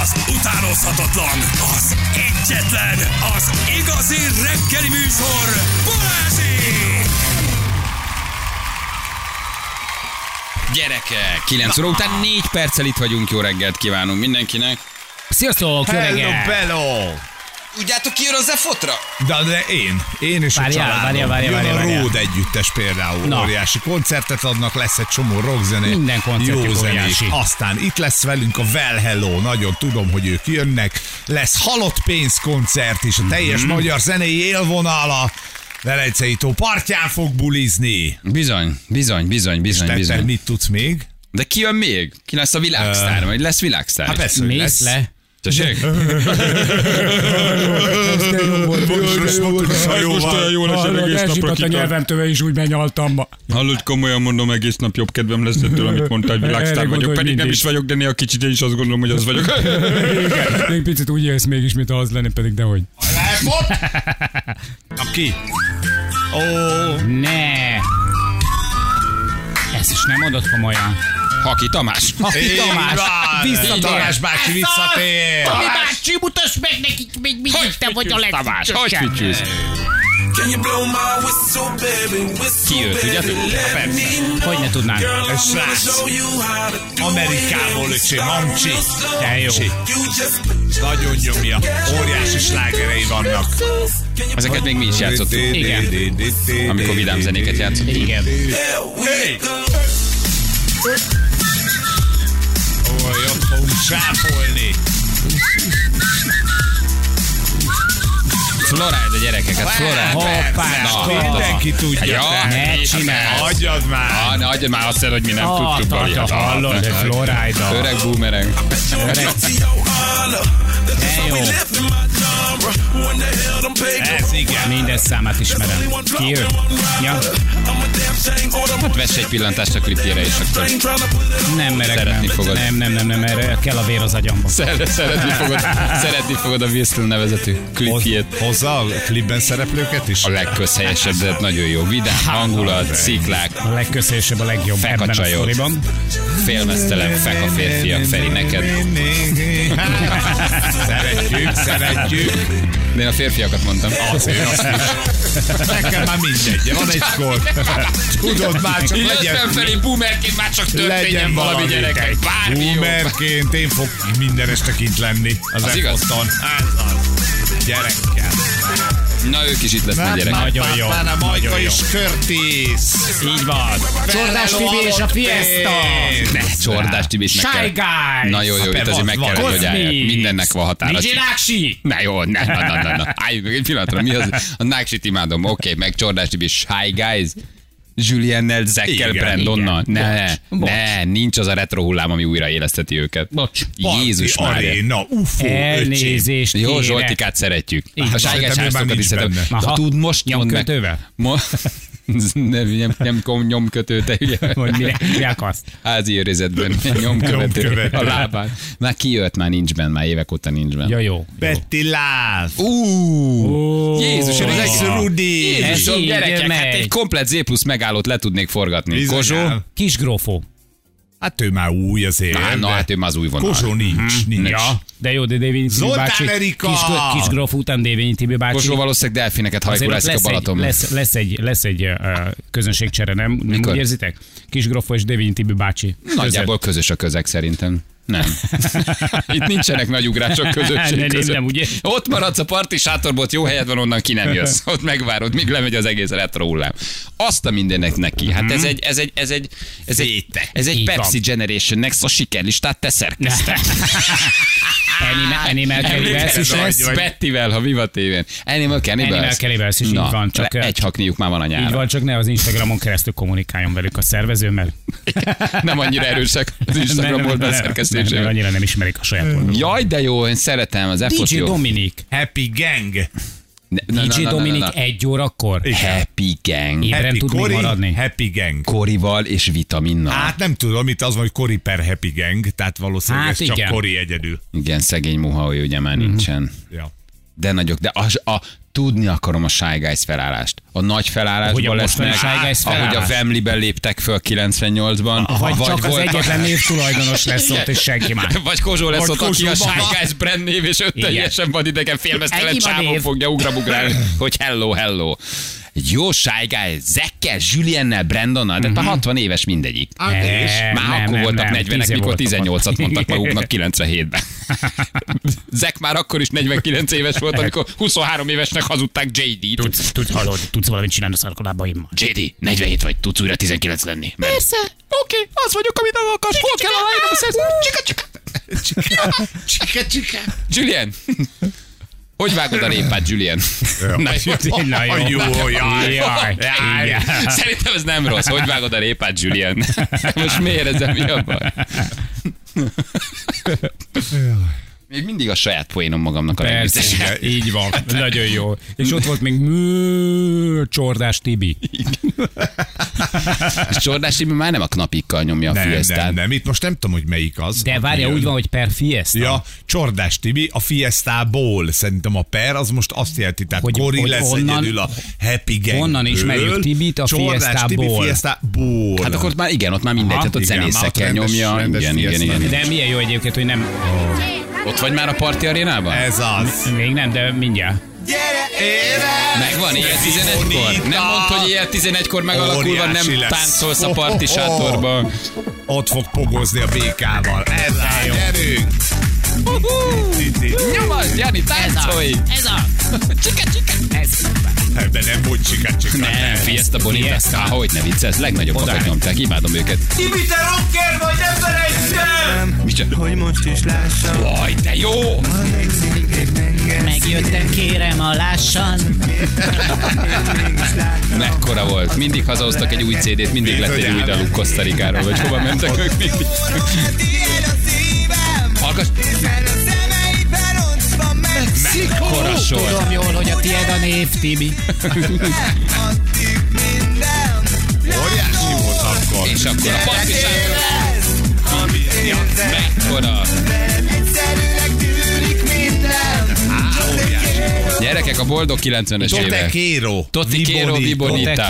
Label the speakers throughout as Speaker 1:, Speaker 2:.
Speaker 1: Az utánozhatatlan, az egyetlen, az igazi reggeli műsor, Balázsék!
Speaker 2: Gyerekek, 9 óra után 4 perccel itt vagyunk, jó reggelt kívánunk mindenkinek.
Speaker 3: Sziasztok, jó reggel!
Speaker 4: Hello.
Speaker 2: Tudjátok, ki jön az EFOT-ra?
Speaker 4: De én és a családom. Jön a Ród együttes például, óriási koncertet adnak, lesz egy csomó rockzené,
Speaker 3: minden koncertjük
Speaker 4: jó zenés.
Speaker 3: óriási.
Speaker 4: Aztán itt lesz velünk a Well Hello, nagyon tudom, hogy ők jönnek. Lesz halott pénzkoncert is, a teljes magyar zenei élvonala. Velencei tó partján fog bulizni.
Speaker 2: Bizony.
Speaker 4: Te mit tudsz még?
Speaker 2: De ki jön még? Ki lesz a világsztár? Vagy lesz világsztár?
Speaker 4: Hát persze, hogy lesz.
Speaker 3: Le.
Speaker 2: Tessék?
Speaker 3: Most olyan jó lesz, egész napra a nyelvemtől is úgy benyaltam ma.
Speaker 2: Hallod, komolyan mondom, egész nap jobb kedvem lesz ettől, amit mondtál, hogy világsztár vagyok. Pedig nem is vagyok, de néha kicsit én is azt gondolom, hogy az vagyok.
Speaker 3: Igen, még picit úgy élsz mégis, mint az lenne, pedig dehogy.
Speaker 4: Aki?
Speaker 3: Ne! Ezt is nem mondod komolyan.
Speaker 2: Haki Tamás.
Speaker 3: Visszatér.
Speaker 4: Tamás bácsi visszatér.
Speaker 3: Tomi bácsi, mutasd meg nekik még mindig, te vagy a
Speaker 2: Tamás, hogy fütyülsz? Ki ő, tudjátok?
Speaker 3: Hogy ne tudnánk?
Speaker 4: Ez srác. Amerikából, öcsém, Amcsi.
Speaker 3: De jó.
Speaker 4: Nagyon nyomja. Óriási slágerei vannak.
Speaker 2: Ezeket még mi is játszottunk.
Speaker 3: Igen.
Speaker 2: Amikor vidám zenéket játszottunk.
Speaker 3: Igen.
Speaker 4: Jobb fogunk sápolni.
Speaker 2: Floride a gyerekeket, Floride.
Speaker 3: Hoppá,
Speaker 4: Mindenki tudja.
Speaker 2: Ja,
Speaker 3: ne csináld.
Speaker 4: Hagyjad már.
Speaker 2: Ne adjad már azt el, hogy mi nem tudtuk. Bali.
Speaker 3: Hallod, hogy Florida.
Speaker 2: Öreg boomerang.
Speaker 3: De jó.
Speaker 4: Ez igen.
Speaker 3: Minden számát ismerem. Ki ő? Ja.
Speaker 2: Hát vess egy pillantást a klipjére is, akkor
Speaker 3: Nem merek.
Speaker 2: Szeretni
Speaker 3: nem.
Speaker 2: fogod.
Speaker 3: Nem, erre kell a vér az agyamba.
Speaker 2: szeretni fogod a Whistle nevezetű klipjét.
Speaker 4: Hozza a klipben szereplőket is?
Speaker 2: A legközhelyesebb, de nagyon jó. Vidám hangulat, sziklák,
Speaker 3: A legköszönösebb, a legjobb ebben a
Speaker 2: Fekacsajok.
Speaker 3: sztoriban.
Speaker 2: félmeztelen feka férfiak, Feri, neked.
Speaker 4: Szeretjük.
Speaker 2: De én a férfiakat mondtam.
Speaker 4: Azért azt is. Nekem már mindegy, van egy kor. Tudod, már csak legyen.
Speaker 2: Illetve Feri, boomerként már csak történjen valami, gyerekek. Bármi jó.
Speaker 4: Boomerként én fog minden este kint lenni az
Speaker 2: igaz.
Speaker 4: EFOT-on. Gyerekkel.
Speaker 2: Na, ők is itt lesznek, gyerekek.
Speaker 3: Nagyon jó.
Speaker 4: Majka és Curtis.
Speaker 3: Így van. Csordás Tibi és a Fiesta.
Speaker 2: Ne, Csordás Tibit meg
Speaker 3: Shy
Speaker 2: kell.
Speaker 3: Guys.
Speaker 2: Na jó, itt azért meg kell, hogy álljak. Mindennek van határa.
Speaker 3: DJ Náksi.
Speaker 2: Na jó, na. Álljunk meg egy pillanatra. Mi az? A Náksit imádom. Oké, meg Csordás Tibi, Shy Guys. Juliennel, Zekkel,
Speaker 4: Igen.
Speaker 2: Brandonnal.
Speaker 3: Bocs.
Speaker 2: Ne, nincs az a retro hullám, ami újraéleszteti őket.
Speaker 3: Bocs.
Speaker 2: Jézus Mária.
Speaker 4: Aréna, UFO,
Speaker 3: Elnézést
Speaker 2: Jó,
Speaker 3: kérek.
Speaker 2: Zsoltikát szeretjük.
Speaker 3: Így
Speaker 2: A
Speaker 3: van.
Speaker 2: Shy Guys
Speaker 4: Szerintem ő már
Speaker 2: házokat is
Speaker 4: nincs
Speaker 2: szeretem.
Speaker 4: benne.
Speaker 3: Aha.
Speaker 2: Tud most mondd meg.
Speaker 3: Nyomkötővel?
Speaker 2: Nem nyomkötő, te ugye.
Speaker 3: Hogy mi akarsz?
Speaker 2: Házi őrizetben nyomkövető
Speaker 4: Nyomkövető.
Speaker 2: a lábán. Már kijött, már nincs benne, már évek óta nincs benne.
Speaker 3: Ja, jó.
Speaker 4: Betty Love.
Speaker 2: Jézus, ez
Speaker 4: Ex Rudi.
Speaker 3: Ez
Speaker 2: Jézusom,
Speaker 3: így
Speaker 2: gyerekek,
Speaker 3: megy.
Speaker 2: hát egy komplet Z plusz megállót le tudnék forgatni.
Speaker 4: Bizonyám.
Speaker 2: Kozsó?
Speaker 3: Kisgrófó.
Speaker 4: Hát ő már új azért.
Speaker 2: Na, hát ő már az új vonal.
Speaker 4: Kozsó nincs.
Speaker 3: Ja, de jó, de Dévényi Tibi
Speaker 4: Zoltán
Speaker 3: bácsi.
Speaker 4: Erika!
Speaker 3: Kisgróf után Dévényi Tibi bácsi.
Speaker 2: Kozsó valószínűleg delfineket hajkurászik a Balatonban.
Speaker 3: lesz egy közönségcsere, nem
Speaker 2: Mikor?
Speaker 3: úgy érzitek? Kisgrófó és Dévényi Tibi bácsi.
Speaker 2: Nagyjából közös a közeg szerintem. Nem. Itt nincsenek nagy ugrások közösség között.
Speaker 3: Nem, ugye?
Speaker 2: Ott maradsz a parti sátorból, ott jó helyed van, onnan ki nem jössz. Ott megvárod, míg lemegy az egész retro hullám. Azt a mindennek neki. Hát ez egy
Speaker 3: Így
Speaker 2: Pepsi
Speaker 3: van.
Speaker 2: Generation Next, a sikerlistát te szerkezted.
Speaker 3: Animal Cannibals is lesz.
Speaker 2: Bettivel, ha Viva tévén. Animal Cannibals.
Speaker 3: Animal Cannibals is így van. Csak
Speaker 2: egy hakniuk már van a
Speaker 3: így
Speaker 2: nyára.
Speaker 3: van, csak ne az Instagramon keresztül kommunikáljon velük a szervező, mert
Speaker 2: Nem annyira erősek az Instagram oldal szerkesztésével.
Speaker 3: annyira nem ismerik a saját oldalon.
Speaker 2: Jaj, de jó, én szeretem az EFOT
Speaker 3: DJ
Speaker 2: jó.
Speaker 3: Dominik.
Speaker 4: Happy Gang.
Speaker 3: DJ Dominik 1 órakor.
Speaker 2: Happy Gang.
Speaker 3: Ébren
Speaker 4: Happy
Speaker 3: tud még
Speaker 4: Kori,
Speaker 3: maradni.
Speaker 4: Happy Gang.
Speaker 2: Korival és vitaminnal.
Speaker 4: Hát nem tudom, itt az van, hogy Kori per Happy Gang, tehát valószínűleg
Speaker 3: Hát
Speaker 4: ez csak
Speaker 3: igen.
Speaker 4: Kori egyedül.
Speaker 2: Igen, szegény Muha, hogy ugye már nincsen.
Speaker 4: Ja.
Speaker 2: De nagyok. De tudni akarom a Shy Guys felállást. A nagy felállásban lesznek, ahogy a Wembleyben léptek föl 98-ban.
Speaker 3: Vagy csak az egyetlen névtulajdonos lesz ott, és senki más.
Speaker 2: Vagy Kozsó lesz ott, aki a Shy Guys brand név, és teljesen van idegen félmeztelen csávon fogja ugrabugrálni, hogy hello. Egy jó Shy Guy, Zekkel, Juliennel, Brandonnal, de már 60 éves mindegyik. Már akkor voltak 40-ek, mikor 18-at mondtak maguknak 97-ben. Zek már akkor is 49 éves volt, amikor 23 évesnek hazudták JD-t.
Speaker 3: Tudsz valamit csinálni a szarkolábaimmal?
Speaker 2: JD, 47 vagy, tudsz újra 19 lenni.
Speaker 3: Persze.
Speaker 2: Oké, az vagyok, amit akarsz. Hol kell a lányom? Csika. Julien. Hogy vágod a répát, Julien?
Speaker 4: Jó.
Speaker 2: Szerintem ez nem rossz. Hogy vágod a répát, Julien? Most miért ezzel mi a baj? Még mindig a saját poénom magamnak a legviccesebb.
Speaker 3: Így van, nagyon jó. És ott volt még Csordás Tibi.
Speaker 2: És Csordás Tibi már nem a knapikkal nyomja a Fiestát.
Speaker 4: Nem, itt most nem tudom, hogy melyik az.
Speaker 3: De várja, úgy van, hogy per Fiesta.
Speaker 4: Ja, Csordás Tibi a Fiestából. Szerintem a per az most azt jelenti, tehát Kori lesz egyedül a Happy Gang.
Speaker 3: Honnan ismerjük Tibit a Fiestából?
Speaker 2: Hát akkor már igen, ott már mindegy, tehát ott zenészekkel nyomja. Igen.
Speaker 3: De milyen jó egyébként, hogy nem...
Speaker 2: Ott vagy már a Party Arénában?
Speaker 4: Ez az.
Speaker 3: Még nem, de mindjárt.
Speaker 2: Megvan éjjel 11-kor? Nem mondd, hogy éjjel 11-kor megalakulva nem táncolsz a parti sátorban.
Speaker 4: Ott fog pogozni a békával. Ez a gyerünk!
Speaker 2: Nyomasd, Jani, táncolj!
Speaker 3: Ez a! Csika! Ez.
Speaker 4: Ebben nem volt csika.
Speaker 2: Nem, Fiesta Bonita. Hogy ne viccelsz, legnagyobbakat nyomták, imádom őket.
Speaker 1: Tibi, te rocker vagy, ne felejtsd el!
Speaker 2: Micsoda?
Speaker 1: Hogy most is lássam.
Speaker 2: Vaj, de jó!
Speaker 3: Megjöttem, kérem, a lássan.
Speaker 2: Mekkora volt. Mindig hazahoztak egy új CD-t, mindig lett egy új daluk Kosztarikáról, vagy hova mentek ők mindig. Hallgass! Mekkora sor!
Speaker 3: Tudom jól, hogy a tiéd a név, Tibi.
Speaker 4: Óriási volt akkor.
Speaker 2: És akkor a partisátor. Mekkora! Gyerekek, a boldog 90-es évek. Totekero, Vibonita.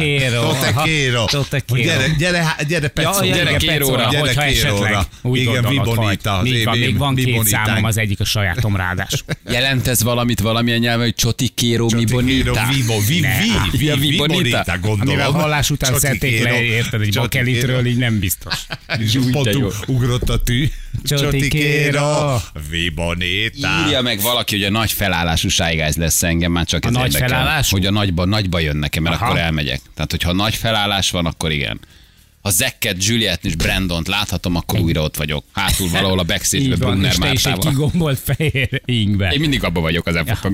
Speaker 4: Gyere Pecó.
Speaker 2: Gyere Kéróra.
Speaker 3: Hogyha esetleg úgy
Speaker 4: igen, Vibonita.
Speaker 3: Még van két számom, az egyik a sajátom ráadásul.
Speaker 2: Jelent ez valamilyen nyelven, hogy Csotikero, Vibonita?
Speaker 4: Vibonita, gondolom.
Speaker 3: Amivel hallás után szedték le, érted, egy bakelitről, így nem biztos.
Speaker 4: Pont ugrott a tű.
Speaker 3: Csotikero.
Speaker 4: Vibonita.
Speaker 2: Írja meg valaki, hogy a nagy felállású Shy Guys lesz, engem már csak ez
Speaker 3: nagy
Speaker 2: érdekel.
Speaker 3: felállású?
Speaker 2: Hogy a nagyba jön nekem, mert akkor elmegyek. Tehát, hogyha nagy felállás van, akkor igen. Ha Zekket, Juliet és Brandont láthatom, akkor újra ott vagyok. Hátul valahol a backstage-be Brunner Mártával.
Speaker 3: És te is egy kigombolt fehér ingbe.
Speaker 2: Én mindig abba vagyok az elfotom.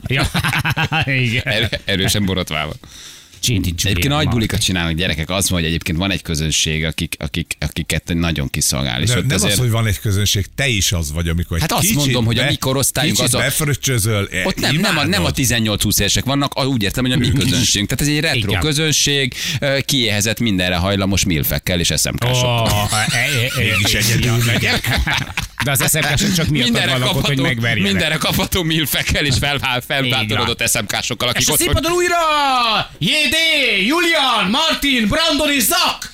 Speaker 2: Erősen borotválva. Egyébként nagy bulikat csinálnak gyerekek, az van, hogy egyébként van egy közönség, akiket nagyon kiszolgál. És
Speaker 4: nem azért... az, hogy van egy közönség, te is az vagy, amikor
Speaker 2: hát azt mondom, hogy a mi korosztályunk az a...
Speaker 4: befröccsözöl.
Speaker 2: Ott nem a 18-20 évesek vannak, úgy értem, hogy a mi közönségünk. Tehát ez egy retro közönség, kiéhezett mindenre hajlamos milfekkel és SMK-sokkal.
Speaker 4: Mégis egyedül megyek.
Speaker 3: De az SMK-sok csak miatt vannak ott, hogy megverjenek.
Speaker 2: Mindenre kapható milfekkel és felvátorodott SMK-sokkal, akik
Speaker 3: és a színpadon újra! JD, Julian, Martin, Brandon és Zak!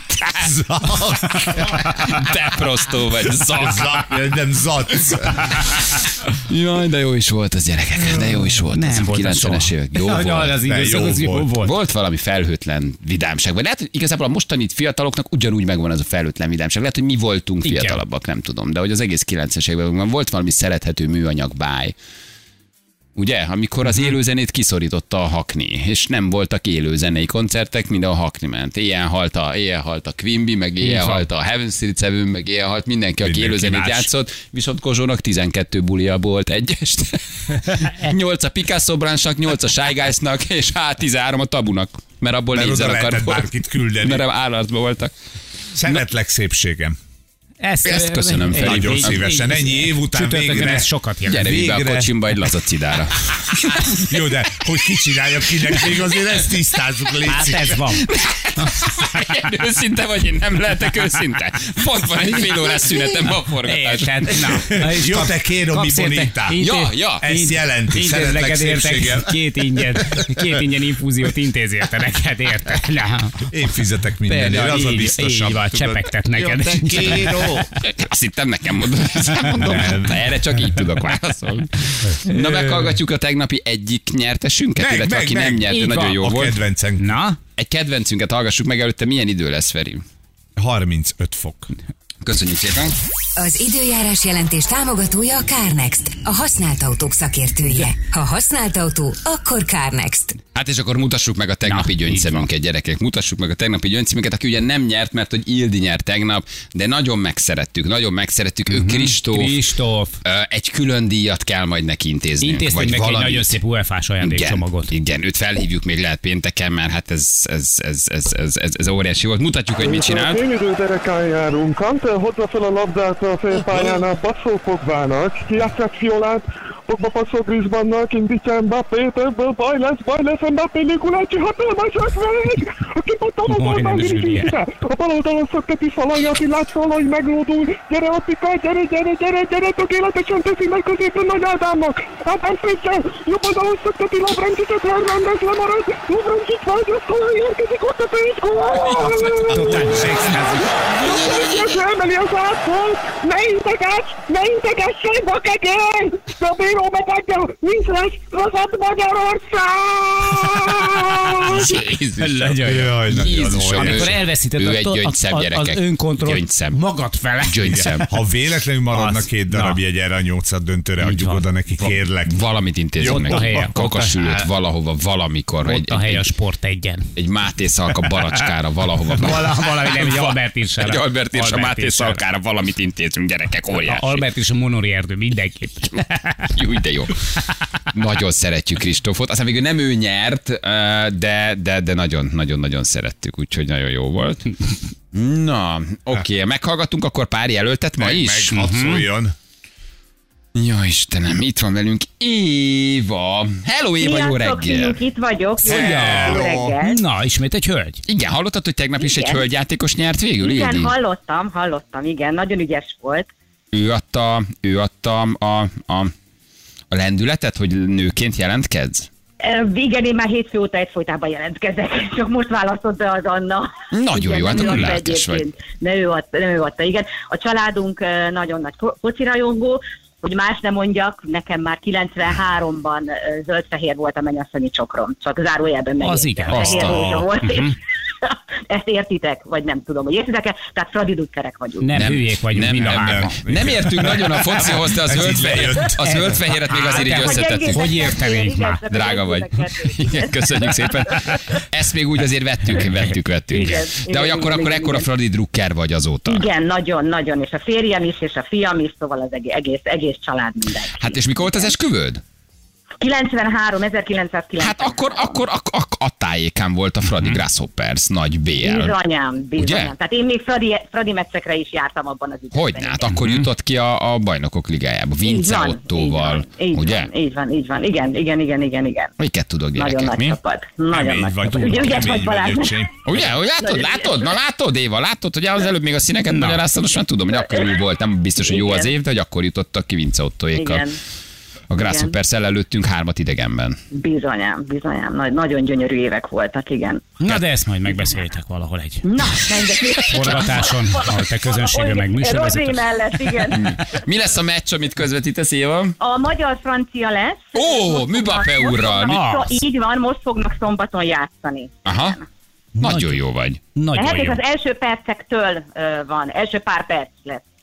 Speaker 2: Te prostó vagy, Zak.
Speaker 4: Nem Zac.
Speaker 2: Jaj, de jó is volt az, gyerekek. De jó is volt.
Speaker 3: Nem
Speaker 2: ez
Speaker 3: volt
Speaker 2: 90-es évek. Jó volt.
Speaker 3: Az igazság, az jó volt.
Speaker 2: Volt valami felhőtlen vidámság. Vagy lehet, hogy igazából a mostani fiataloknak ugyanúgy megvan ez a felhőtlen vidámság. Lehet, hogy mi voltunk fiatalabbak, nem tudom. De hogy az egész 90-es években volt valami szerethető műanyag báj. Ugye? Amikor az élőzenét kiszorította a Hackney, és nem voltak élőzenei koncertek, minden a Hackney ment. Éjjel halt a Quimby, meg éjjel halt a Heaven Street Seven, meg éjjel halt mindenki, aki élőzenét játszott, viszont Kozsónak 12 bulia volt egy este. 8 a Picasso Branchnak, 8 a Shy Guysnak, és 13 a Tabunak, mert abból 4 zenekar volt.
Speaker 4: Bárkit küldeni.
Speaker 2: Mert állatban voltak.
Speaker 4: Szeretlek szépségem.
Speaker 2: Ezt köszönöm, Feri.
Speaker 4: Nagyon szívesen. Ennyi év után végre.
Speaker 3: Ez sokat jelent.
Speaker 2: Gyere be a kocsimba egy lazacidára.
Speaker 4: Jó, de hogy kicsináljak kinek, még azért ezt tisztázzuk, légy
Speaker 3: Hát ez van.
Speaker 2: Őszinte vagy, én nem lehetek őszinte. Pont van egy fél órás szünetem a forgatás.
Speaker 3: Érted? Na, és
Speaker 4: Jó, te kérem, mi bonita.
Speaker 2: Ja.
Speaker 4: Ezt jelenti. Szeretlek szépséggel.
Speaker 3: Két ingyen infúziót intézél te neked, érted?
Speaker 4: Én fizetek mindenért, az a biztosabb.
Speaker 3: Így van, csepegtet neked.
Speaker 2: Azt hittem nekem mondom. Erre csak így tudok válaszolni. Na, meghallgatjuk a tegnapi egyik nyertesünket, illetve aki nem nyert, de nagyon jó
Speaker 4: a
Speaker 2: volt.
Speaker 4: kedvencem.
Speaker 3: Na?
Speaker 2: Egy kedvencünket hallgassuk meg, előtte milyen idő lesz, Feri?
Speaker 4: 35 fok.
Speaker 2: Köszönjük szépen.
Speaker 5: Az időjárás jelentés támogatója a CarNext, a használt autók szakértője. Ha használt autó, akkor CarNext.
Speaker 2: Hát és akkor mutassuk meg a tegnapi gyöngyszemünket, gyerekek. Mutassuk meg a tegnapi gyöngyszemünket, aki ugye nem nyert, mert hogy Ildi nyert tegnap, de nagyon megszerettük. Ő Kristóf. Egy külön díjat kell majd neki intéznünk.
Speaker 3: Intéztünk neki egy nagyon szép UEFA-s ajándékcsomagot.
Speaker 2: Igen, őt felhívjuk még lehet pénteken, mert hát ez óriási volt. Mutatjuk, hogy mit csinált.
Speaker 6: Fényidőderekán járunk. Kantel hozza fel a labdát a félpályánál, passzol Pogbának. Kijátszák Fiolát, Pogba passzol Griezmannnak, indítja Mbappét, ebből baj lesz, Mbappé Nikolácsi hatalmasat meg! A kipattan a ballban Viniciusra. A bal oldalon szökteti Szalai, Attilát Szalai meglódul. Gyere Attika, gyere, tökéletesen teszi meg középen Nagy Ádámnak. Ádám szétsel, jobb oldalon szökteti Lovrencsicsot, Hernández lemarad. Lovrencsics vágja, Szalai érkezik, ott a pénz, gól! Emeli az átfont, ne integes, Bakegér! A bíró megadja, nincs lesz, rosszat Magyarország!
Speaker 2: Jézusom,
Speaker 3: amikor elveszíted
Speaker 2: ő egy gyöngyszem,
Speaker 3: az
Speaker 2: gyerekek.
Speaker 3: önkontrollt magad fele.
Speaker 2: Gyöngyszem.
Speaker 4: Ha véletlenül maradnak 2 darab jegy erre a 8. döntőre, adjuk oda neki, kérlek.
Speaker 2: Valamit intézünk neki. Kakasülőt valahova, valamikor.
Speaker 3: Ott a hely a Sport 1-en.
Speaker 2: Egy Máté Szalka baracskára valahova.
Speaker 3: Valami nem, egy Albert Irsára.
Speaker 2: Egy Albert Irsa Máté Szalkára valamit intézünk, gyerekek, óriási.
Speaker 3: Albert és a Monori erdő, mindenképp.
Speaker 2: Jó, de jó. Nagyon szeretjük Kristófot. Aztán még nem ő nyert, de nagyon-nagyon szerettük, úgyhogy nagyon jó volt. Na, oké, meghallgattunk akkor pár jelöltet ma is.
Speaker 4: Meg hadd szóljon.
Speaker 2: Jó Istenem, itt van velünk Éva. Hello Éva, jó reggel.
Speaker 7: Itt vagyok. Jó
Speaker 3: reggel. Na, ismét egy hölgy.
Speaker 2: Igen, hallottad, hogy tegnap is egy hölgyjátékos nyert végül?
Speaker 7: Igen, Ildi? hallottam, igen, nagyon ügyes volt.
Speaker 2: Ő adta a lendületet, hogy nőként jelentkedsz?
Speaker 7: Igen, én már hétfő óta egyfolytában jelentkezek, csak most választott be az Anna.
Speaker 2: Nagyon jó, hát akkor lelkes vagy.
Speaker 7: De ő adta, igen. A családunk nagyon nagy focirajongó, hogy más nem mondjak, nekem már 93-ban zöld-fehér volt a mennyasszonyi csokrom. Csak zárójelben meg.
Speaker 3: Az igen.
Speaker 7: Fehér rózsa volt. Ezt értitek? Vagy nem tudom, hogy értitek-e? Tehát Fradi Dukkerek vagyunk.
Speaker 3: Nem hülyék vagyunk, mind a hárman.
Speaker 2: Nem értünk nagyon a focihoz, de a zöld-fehéret még azért így összetettük.
Speaker 3: Hogy értenénk már?
Speaker 2: Drága vagy. Köszönjük szépen. Ezt még úgy azért vettük. De hogy akkor ekkora Fradi Drucker vagy azóta.
Speaker 7: Igen, nagyon. És a férjem is, és a fiam is, szóval az egész család mindenki.
Speaker 2: Hát és mikor volt az esküvőd?
Speaker 7: 1993.
Speaker 2: Hát akkor a tájékán volt a Fradi Grasshoppers nagy BL.
Speaker 7: Bizonyám. Tehát én még Fradi meccsekre is jártam abban az időben.
Speaker 2: Hogyne? Hát akkor jutott ki a Bajnokok Ligájába, Vince Ottóval, ugye?
Speaker 7: Így van. Igen.
Speaker 2: Miket tudok, gyerekek,
Speaker 7: nagyon
Speaker 2: mi?
Speaker 7: Nagy csapat. Nagyon nagy csapat. Ügyes vagy, Balázs.
Speaker 2: Ugye? Látod, Éva, hogy az előbb még a színeket magyaráztad, most már tudom, hogy akkor úgy volt, nem biztos, hogy jó az év, de hogy akkor jutottak ki Vince Ottóékkal. A Grasshoppers-szel előttünk 3 idegenben.
Speaker 7: Bizonyám. Nagyon gyönyörű évek voltak, igen.
Speaker 3: Na de ezt majd megbeszéljétek valahol egy forgatáson, ahol te közönségben meg műsorvezető.
Speaker 7: Rozé mellett, igen.
Speaker 2: Mi lesz a meccs, amit közvetítesz, Éva?
Speaker 7: A magyar-francia lesz.
Speaker 2: Ó, Mbappé úrral.
Speaker 7: Így van, most fognak szombaton játszani.
Speaker 2: Aha. Nagyon jó vagy.
Speaker 3: Nagyon jó.
Speaker 7: Az első percektől van, első pár perc lesz.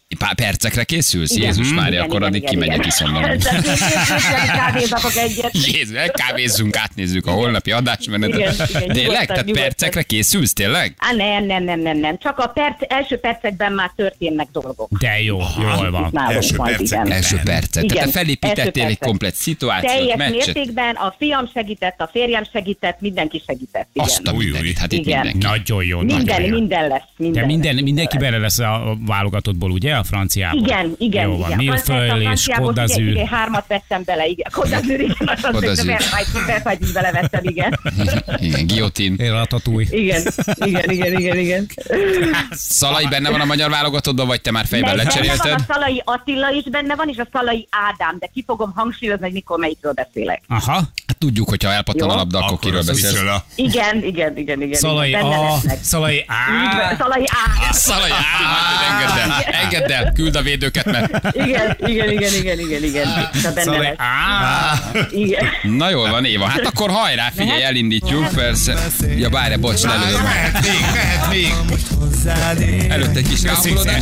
Speaker 2: Percekre készülsz? Jézus Mária, akkor addig kimegyek, iszom valamit.
Speaker 7: Kávézapok egyet.
Speaker 2: Jézus, elkávézzunk, átnézzük a holnapi adásmenetet. Tényleg? Tehát percekre készülsz, tényleg?
Speaker 7: Nem. Csak a első percekben már történnek dolgok.
Speaker 3: De jó, jól van.
Speaker 2: Első percek. Tehát te felépítettél egy komplett szituációt,
Speaker 7: teljes
Speaker 2: meccset.
Speaker 7: mértékben, a fiam segített, a férjem segített, mindenki segített. Igen.
Speaker 2: Azt a mindenit, hát itt
Speaker 7: Igen.
Speaker 2: mindenki.
Speaker 3: Nagyon jó.
Speaker 7: Minden lesz.
Speaker 3: De mindenki bele lesz a válogatottból, ugye? A franciából.
Speaker 7: Igen.
Speaker 3: Jó van. Milföld és Côte d'Azur.
Speaker 7: Igen, 3-at vettem bele, igen. Côte d'Azur, igen.
Speaker 2: Côte d'Azur.
Speaker 7: Verfájt is belevettem, igen.
Speaker 2: Igen, guillotine.
Speaker 3: Ratatouille.
Speaker 7: Igen.
Speaker 2: Szalai benne van a magyar válogatottban, vagy te már fejben
Speaker 7: Benne van
Speaker 2: lecserélted?
Speaker 7: a Szalai Attila is benne van, és a Szalai Ádám, de ki fogom hangsúlyozni, hogy mikor melyikről beszélek.
Speaker 3: Aha.
Speaker 2: Hát tudjuk, hogyha elpattan a labda, akkor kiről beszélsz.
Speaker 7: Igen.
Speaker 3: Szalai
Speaker 7: Benne
Speaker 3: A.
Speaker 7: lesznek.
Speaker 3: Szalai A.
Speaker 7: Szalai Á.
Speaker 2: Szalai, engedd el, küld a védőket, mert...
Speaker 7: Igen. De benne
Speaker 3: Szalai
Speaker 7: lesz.
Speaker 3: A.
Speaker 7: Igen.
Speaker 2: Na jól van, Éva, hát akkor hajrá, figyelj, elindítjuk, persze. Ja, várj, bocs, lelőm.
Speaker 4: Mehet még.
Speaker 2: Előtt egy kis ráhangolódás.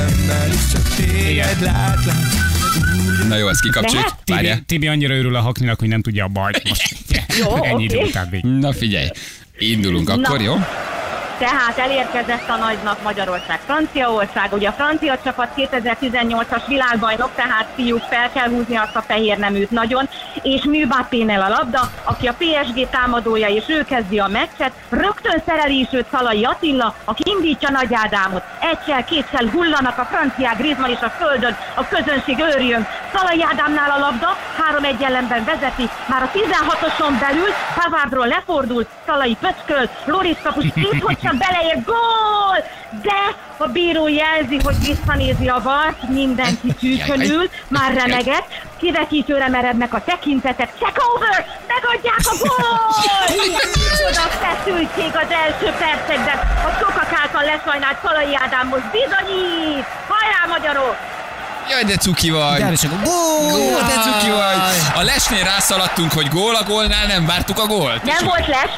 Speaker 2: Na jó, ezt kikapcsoljuk. Várjál.
Speaker 3: Tibi annyira örül a hakninak, hogy nem tudja a bajt.
Speaker 7: Jó,
Speaker 3: Ennyi idő
Speaker 7: oké.
Speaker 3: után végig.
Speaker 2: Na figyelj, indulunk akkor, jó?
Speaker 7: Tehát elérkezett a nagy nap Magyarország-Franciaország. Ugye a francia csapat 2018-as világbajnok, tehát fiúk fel kell húzni azt a fehér neműt nagyon, és Mbappénél a labda, aki a PSG támadója, és ő kezdi a meccset. Rögtön szereli is őt Szalai Attila, aki indítja Nagy Ádámot. Egyssel-kétsel hullanak a franciák, Griezmann és a földön, a közönség őrjön. Szalai Ádámnál a labda, 3-1 ellenben vezeti, már a 16-oson belül, Pavardról lefordul, Szalai pöcköl, Loris kapus hogy csak beleér, gól! De a bíró jelzi, hogy visszanézi a VAR-t, mindenki csűkönül, már remegett, kivetítőre merednek a tekintetek, check over, megadják a gólt! Micsoda feszültség az első percekben, a sokak által lesajnált Szalai Ádámhoz bizonyít! Hajrá, magyarok!
Speaker 2: Jaj, de cuki vagy. Gól, de cuki vagy. A lesnél rászaladtunk, hogy gól, a gólnál nem vártuk a gólt.
Speaker 7: Nem volt les.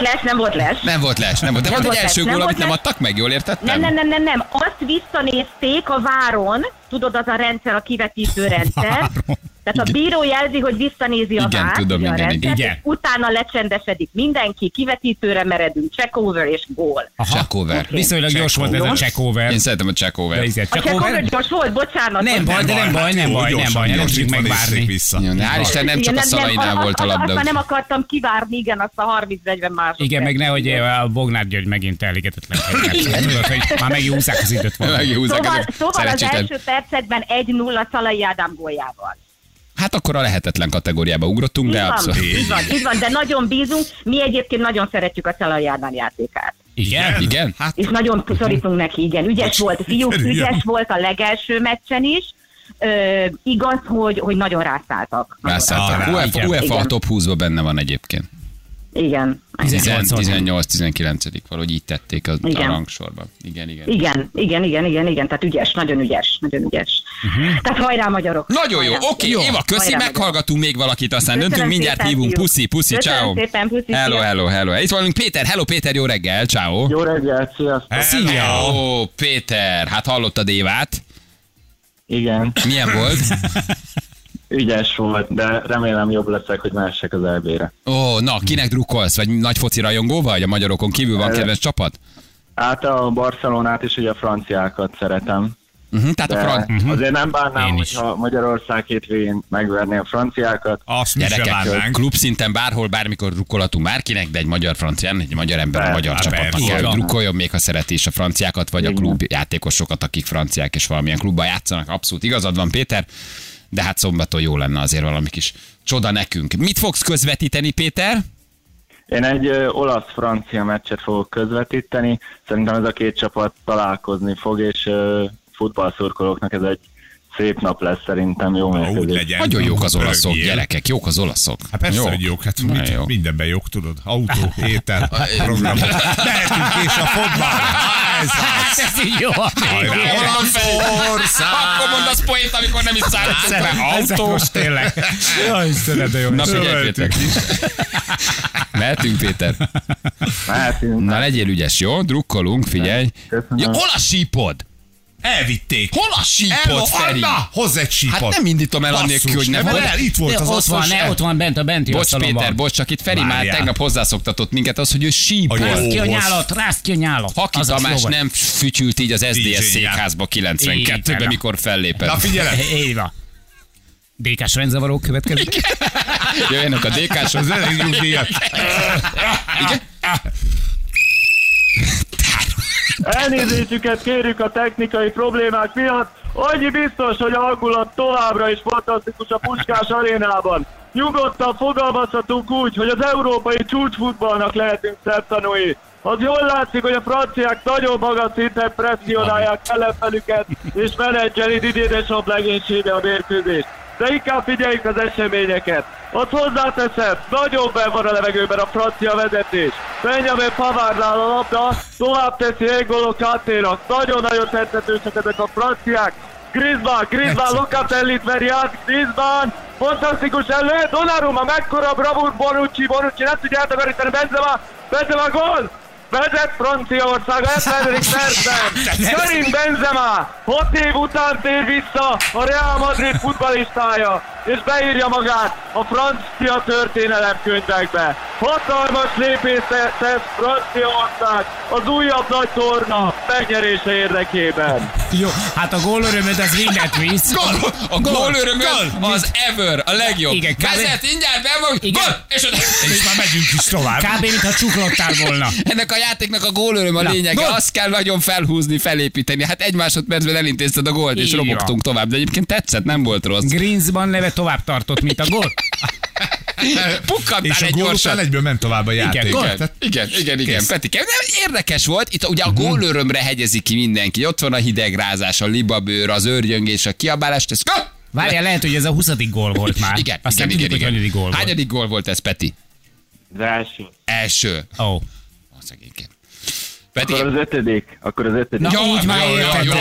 Speaker 2: Nem volt. De volt egy
Speaker 7: volt
Speaker 2: első
Speaker 7: les,
Speaker 2: gól,
Speaker 7: nem
Speaker 2: amit
Speaker 7: volt
Speaker 2: nem
Speaker 7: les.
Speaker 2: adtak meg, jól értettem?
Speaker 7: Nem. Azt visszanézték a váron, tudod, az a rendszer, a kivetítő rendszer. Tehát a bíró jelzi, hogy visszanézi a
Speaker 2: Igen,
Speaker 7: várt,
Speaker 2: tudom,
Speaker 7: ugye a
Speaker 2: igen,
Speaker 7: rendszert,
Speaker 3: igen.
Speaker 7: és utána lecsendesedik mindenki, kivetítőre meredünk, check over és gól.
Speaker 2: Check over.
Speaker 3: Viszonylag gyors volt ez a check over.
Speaker 2: Én szeretem a check over.
Speaker 3: De izé,
Speaker 7: A check over gyors volt, bocsánat.
Speaker 3: Nem baj, nem baj, nem tudjuk megvárni.
Speaker 2: Jó, de hál' Isten, nem csak a Szalainál volt a labda.
Speaker 7: Azt nem akartam kivárni, igen, azt a 30-40 másodperc.
Speaker 3: Igen, meg nehogy a Bognár György megint elégetetlen. Tudod, hogy már megihúzzák az időt volna.
Speaker 7: Szóval az
Speaker 2: Szerencsétlen.
Speaker 7: első percekben 1-0 Szalai Ádám góljával.
Speaker 2: Hát akkor a lehetetlen kategóriába ugrottunk, de abszolút.
Speaker 7: Így van, de nagyon bízunk. Mi egyébként nagyon szeretjük a Szalai Ádám játékát.
Speaker 2: Igen?
Speaker 4: Hát,
Speaker 7: És nagyon szorítunk neki, igen. Ügyes volt, fiúk, ügyes volt a legelső meccsen is. Igaz, hogy nagyon rászálltak.
Speaker 2: Rászálltak. UEFA top 20-ba benne van egyébként.
Speaker 7: Igen.
Speaker 2: 18-19. valahogy így tették a
Speaker 7: Igen.
Speaker 2: rangsorban. Igen.
Speaker 7: Igen, tehát ügyes, nagyon ügyes. Tehát hajrá, magyarok!
Speaker 2: Nagyon jó,
Speaker 7: Hajrá.
Speaker 2: oké, Éva, köszi,
Speaker 7: Hajrá,
Speaker 2: meghallgatunk még valakit, aztán
Speaker 7: Köszönöm
Speaker 2: döntünk, mindjárt
Speaker 7: szépen,
Speaker 2: hívunk,
Speaker 7: fiúk.
Speaker 2: puszi,
Speaker 7: Köszönöm
Speaker 2: ciao.
Speaker 7: szépen, puszi,
Speaker 2: Hello. Itt vagyunk Péter, hello Péter, jó reggel, ciao.
Speaker 6: Jó reggelt, sziasztok!
Speaker 2: Szia! Ó, Péter, hát hallottad Évát?
Speaker 6: Igen,
Speaker 2: Milyen volt?
Speaker 6: ügyes volt, de remélem jobb leszek, hogy mehessek az EB-re.
Speaker 2: Ó, na, kinek drukkolsz? Vagy nagy foci rajongó vagy? A magyarokon kívül van kedves csapat?
Speaker 6: Hát a Barcelonát és ugye a franciákat szeretem.
Speaker 2: Tehát
Speaker 6: De azért nem bánnám,
Speaker 3: Én is.
Speaker 6: hogyha Magyarország hétvégén megverné a franciákat.
Speaker 4: azt mi se
Speaker 2: Gyerekek,
Speaker 4: várnánk.
Speaker 2: klub szinten bárhol, bármikor drukkolhatunk bárkinek, de egy magyar francián, egy magyar ember a
Speaker 6: Persze,
Speaker 2: magyar csapatnak
Speaker 4: persze.
Speaker 2: kell.
Speaker 3: Így van.
Speaker 2: Drukkoljon még, ha szereti is a franciákat, vagy a
Speaker 6: Igen.
Speaker 2: klub játékosokat, akik franciák és valamilyen klubban játszanak. Abszolút igazad van, Péter, de hát szombaton jó lenne azért valami kis csoda nekünk. Mit fogsz közvetíteni, Péter?
Speaker 6: Én egy olasz-francia meccset fogok közvetíteni. Szerintem ez a két csapat találkozni fog, és futballszurkolóknak ez egy szép nap lesz szerintem, jó
Speaker 4: Úgy
Speaker 6: mérkőzés.
Speaker 4: legyen.
Speaker 2: Nagyon jók az olaszok,
Speaker 4: Rögjél.
Speaker 2: gyerekek, jók az olaszok.
Speaker 4: Hát persze, hogy jók, hát
Speaker 2: Nagyon jó.
Speaker 4: mindenben jók, tudod. Autó, étel, program. Mehetünk és a fotball. Ez az.
Speaker 3: Ez így jó.
Speaker 4: Hajrá, Olaszország.
Speaker 2: Akkor mondasz poént, amikor nem is szálltunk be.
Speaker 3: Ezek
Speaker 2: Autó.
Speaker 3: most tényleg. Ja, Istenem, de jó.
Speaker 2: Na figyelj, Péter. Mehetünk, Péter.
Speaker 6: Mehetünk.
Speaker 2: Na legyél ügyes, jó? Drukkolunk, figyelj.
Speaker 6: Köszönöm.
Speaker 2: Ja, olasz sípod!
Speaker 4: Elvitték.
Speaker 2: Hol a sípot, Feri?
Speaker 4: Anna, hozz egy sípot.
Speaker 2: Hát nem indítom el annélkül, hogy nem
Speaker 4: volt. Itt volt az asztalos.
Speaker 3: Ott van bent a benti
Speaker 2: Bocs
Speaker 3: asztalon.
Speaker 2: Péter, bocs, csak itt Feri már tegnap hozzászoktatott minket az, hogy ő sípol.
Speaker 3: Rázd ki a nyálat.
Speaker 2: Haki Tamás nem fütyült így az SDS
Speaker 4: DJ
Speaker 2: székházba 92-ben, mikor fellépett.
Speaker 4: Na figyelem.
Speaker 3: Így van. DK-s rendzavarok következik.
Speaker 2: Jöjjenek a DK-s.
Speaker 4: Az elég nyugdíjat.
Speaker 2: Igen?
Speaker 8: Elnézésüket kérjük a technikai problémák miatt. Annyi biztos, hogy a hangulat továbbra is fantasztikus a Puskás arénában. Nyugodtan fogalmazhatunk úgy, hogy az európai csúcsfutballnak lehetünk szemtanúi. Az jól látszik, hogy a franciák nagyon magas szinten presszionálják ellenfelüket, és menedzseli Didier Deschamps legénysége a mérkőzést. De inkább figyeljük az eseményeket. Azt hozzáteszem, nagyon benn van a levegőben a francia vezetés. Benjamin Pavardnál a labda, tovább teszi N'Golo Kanténak. Nagyon-nagyon tettetősek ezek a franciák. Griezmann Locatellit veri át, Griezmann, fantasztikus elő, Donnarumma, mekkora bravúr, Bonucci nem tudja eltakarítani, Benzema gól! Vezet Franciaország 70. percben. Karim Benzema 6 év után tér vissza a Real Madrid futballistája, és beírja magát a francia történelemkönyvekbe. Hatalmas lépést tesz Franciaország az újabb nagy torna megnyerése érdekében.
Speaker 3: Jó, hát a gólörömöd az mindent visz.
Speaker 2: A gólörömöd az ever, a legjobb.
Speaker 3: Igen,
Speaker 2: vezet, mindjárt bevon, gól!
Speaker 4: És már megyünk is tovább.
Speaker 3: Kb. Mintha csuklottál volna.
Speaker 2: Ennek a játéknak a gólöröm a lényege. Azt kell nagyon felhúzni, felépíteni. Hát egy másodpercben elintézted a gólt, és robogtunk tovább. De egyébként tetszett, nem volt rossz.
Speaker 3: Griezmann neve tovább tartott, mint a gól.
Speaker 2: Pukkantál
Speaker 4: és a
Speaker 2: egy
Speaker 4: gól
Speaker 2: gyorsan.
Speaker 4: után egyből ment tovább a játék.
Speaker 2: Igen. Petike, érdekes volt. Itt ugye a gólörömre hegyezi ki mindenki. Ott van a hidegrázás, a libabőr, az őrjöngés, a kiabálás.
Speaker 3: Várjál, lehet, hogy ez a 20. gól volt már.
Speaker 2: Igen.
Speaker 3: Hányadik gól volt.
Speaker 2: Hányadik gól volt ez, Peti?
Speaker 8: Az első.
Speaker 2: Első.
Speaker 3: Ó.
Speaker 2: A szegényként. Peti,
Speaker 8: Akkor az ötödik.
Speaker 3: Na úgy már értető.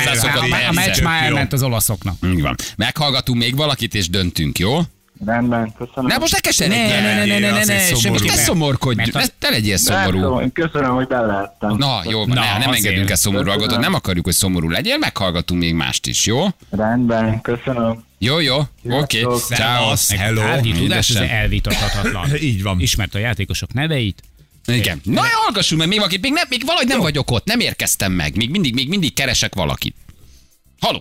Speaker 3: A meccs már elment az olaszoknak.
Speaker 2: Így van. Meghallgatunk még valakit, és döntünk, jó?
Speaker 8: Rendben, köszönöm.
Speaker 2: Ne, most ne keseredj. Ne szomorkodj. Ne legyél szomorú.
Speaker 8: Köszönöm, hogy belehettem.
Speaker 2: Na, jó, nem engedünk el szomorú alkotót, nem akarjuk, hogy szomorú legyél, meghallgatunk még mást is, jó?
Speaker 8: Rendben, köszönöm.
Speaker 2: Jó, oké. Ciao.
Speaker 4: Hello.
Speaker 3: Árgi tudás, ez elvitathatatlan.
Speaker 4: Így van.
Speaker 3: Ismert a játékosok neveit.
Speaker 2: Igen. Na, hallgassunk meg még valakit, még valahogy nem vagyok ott, nem érkeztem meg, még mindig keresek valakit. Halló?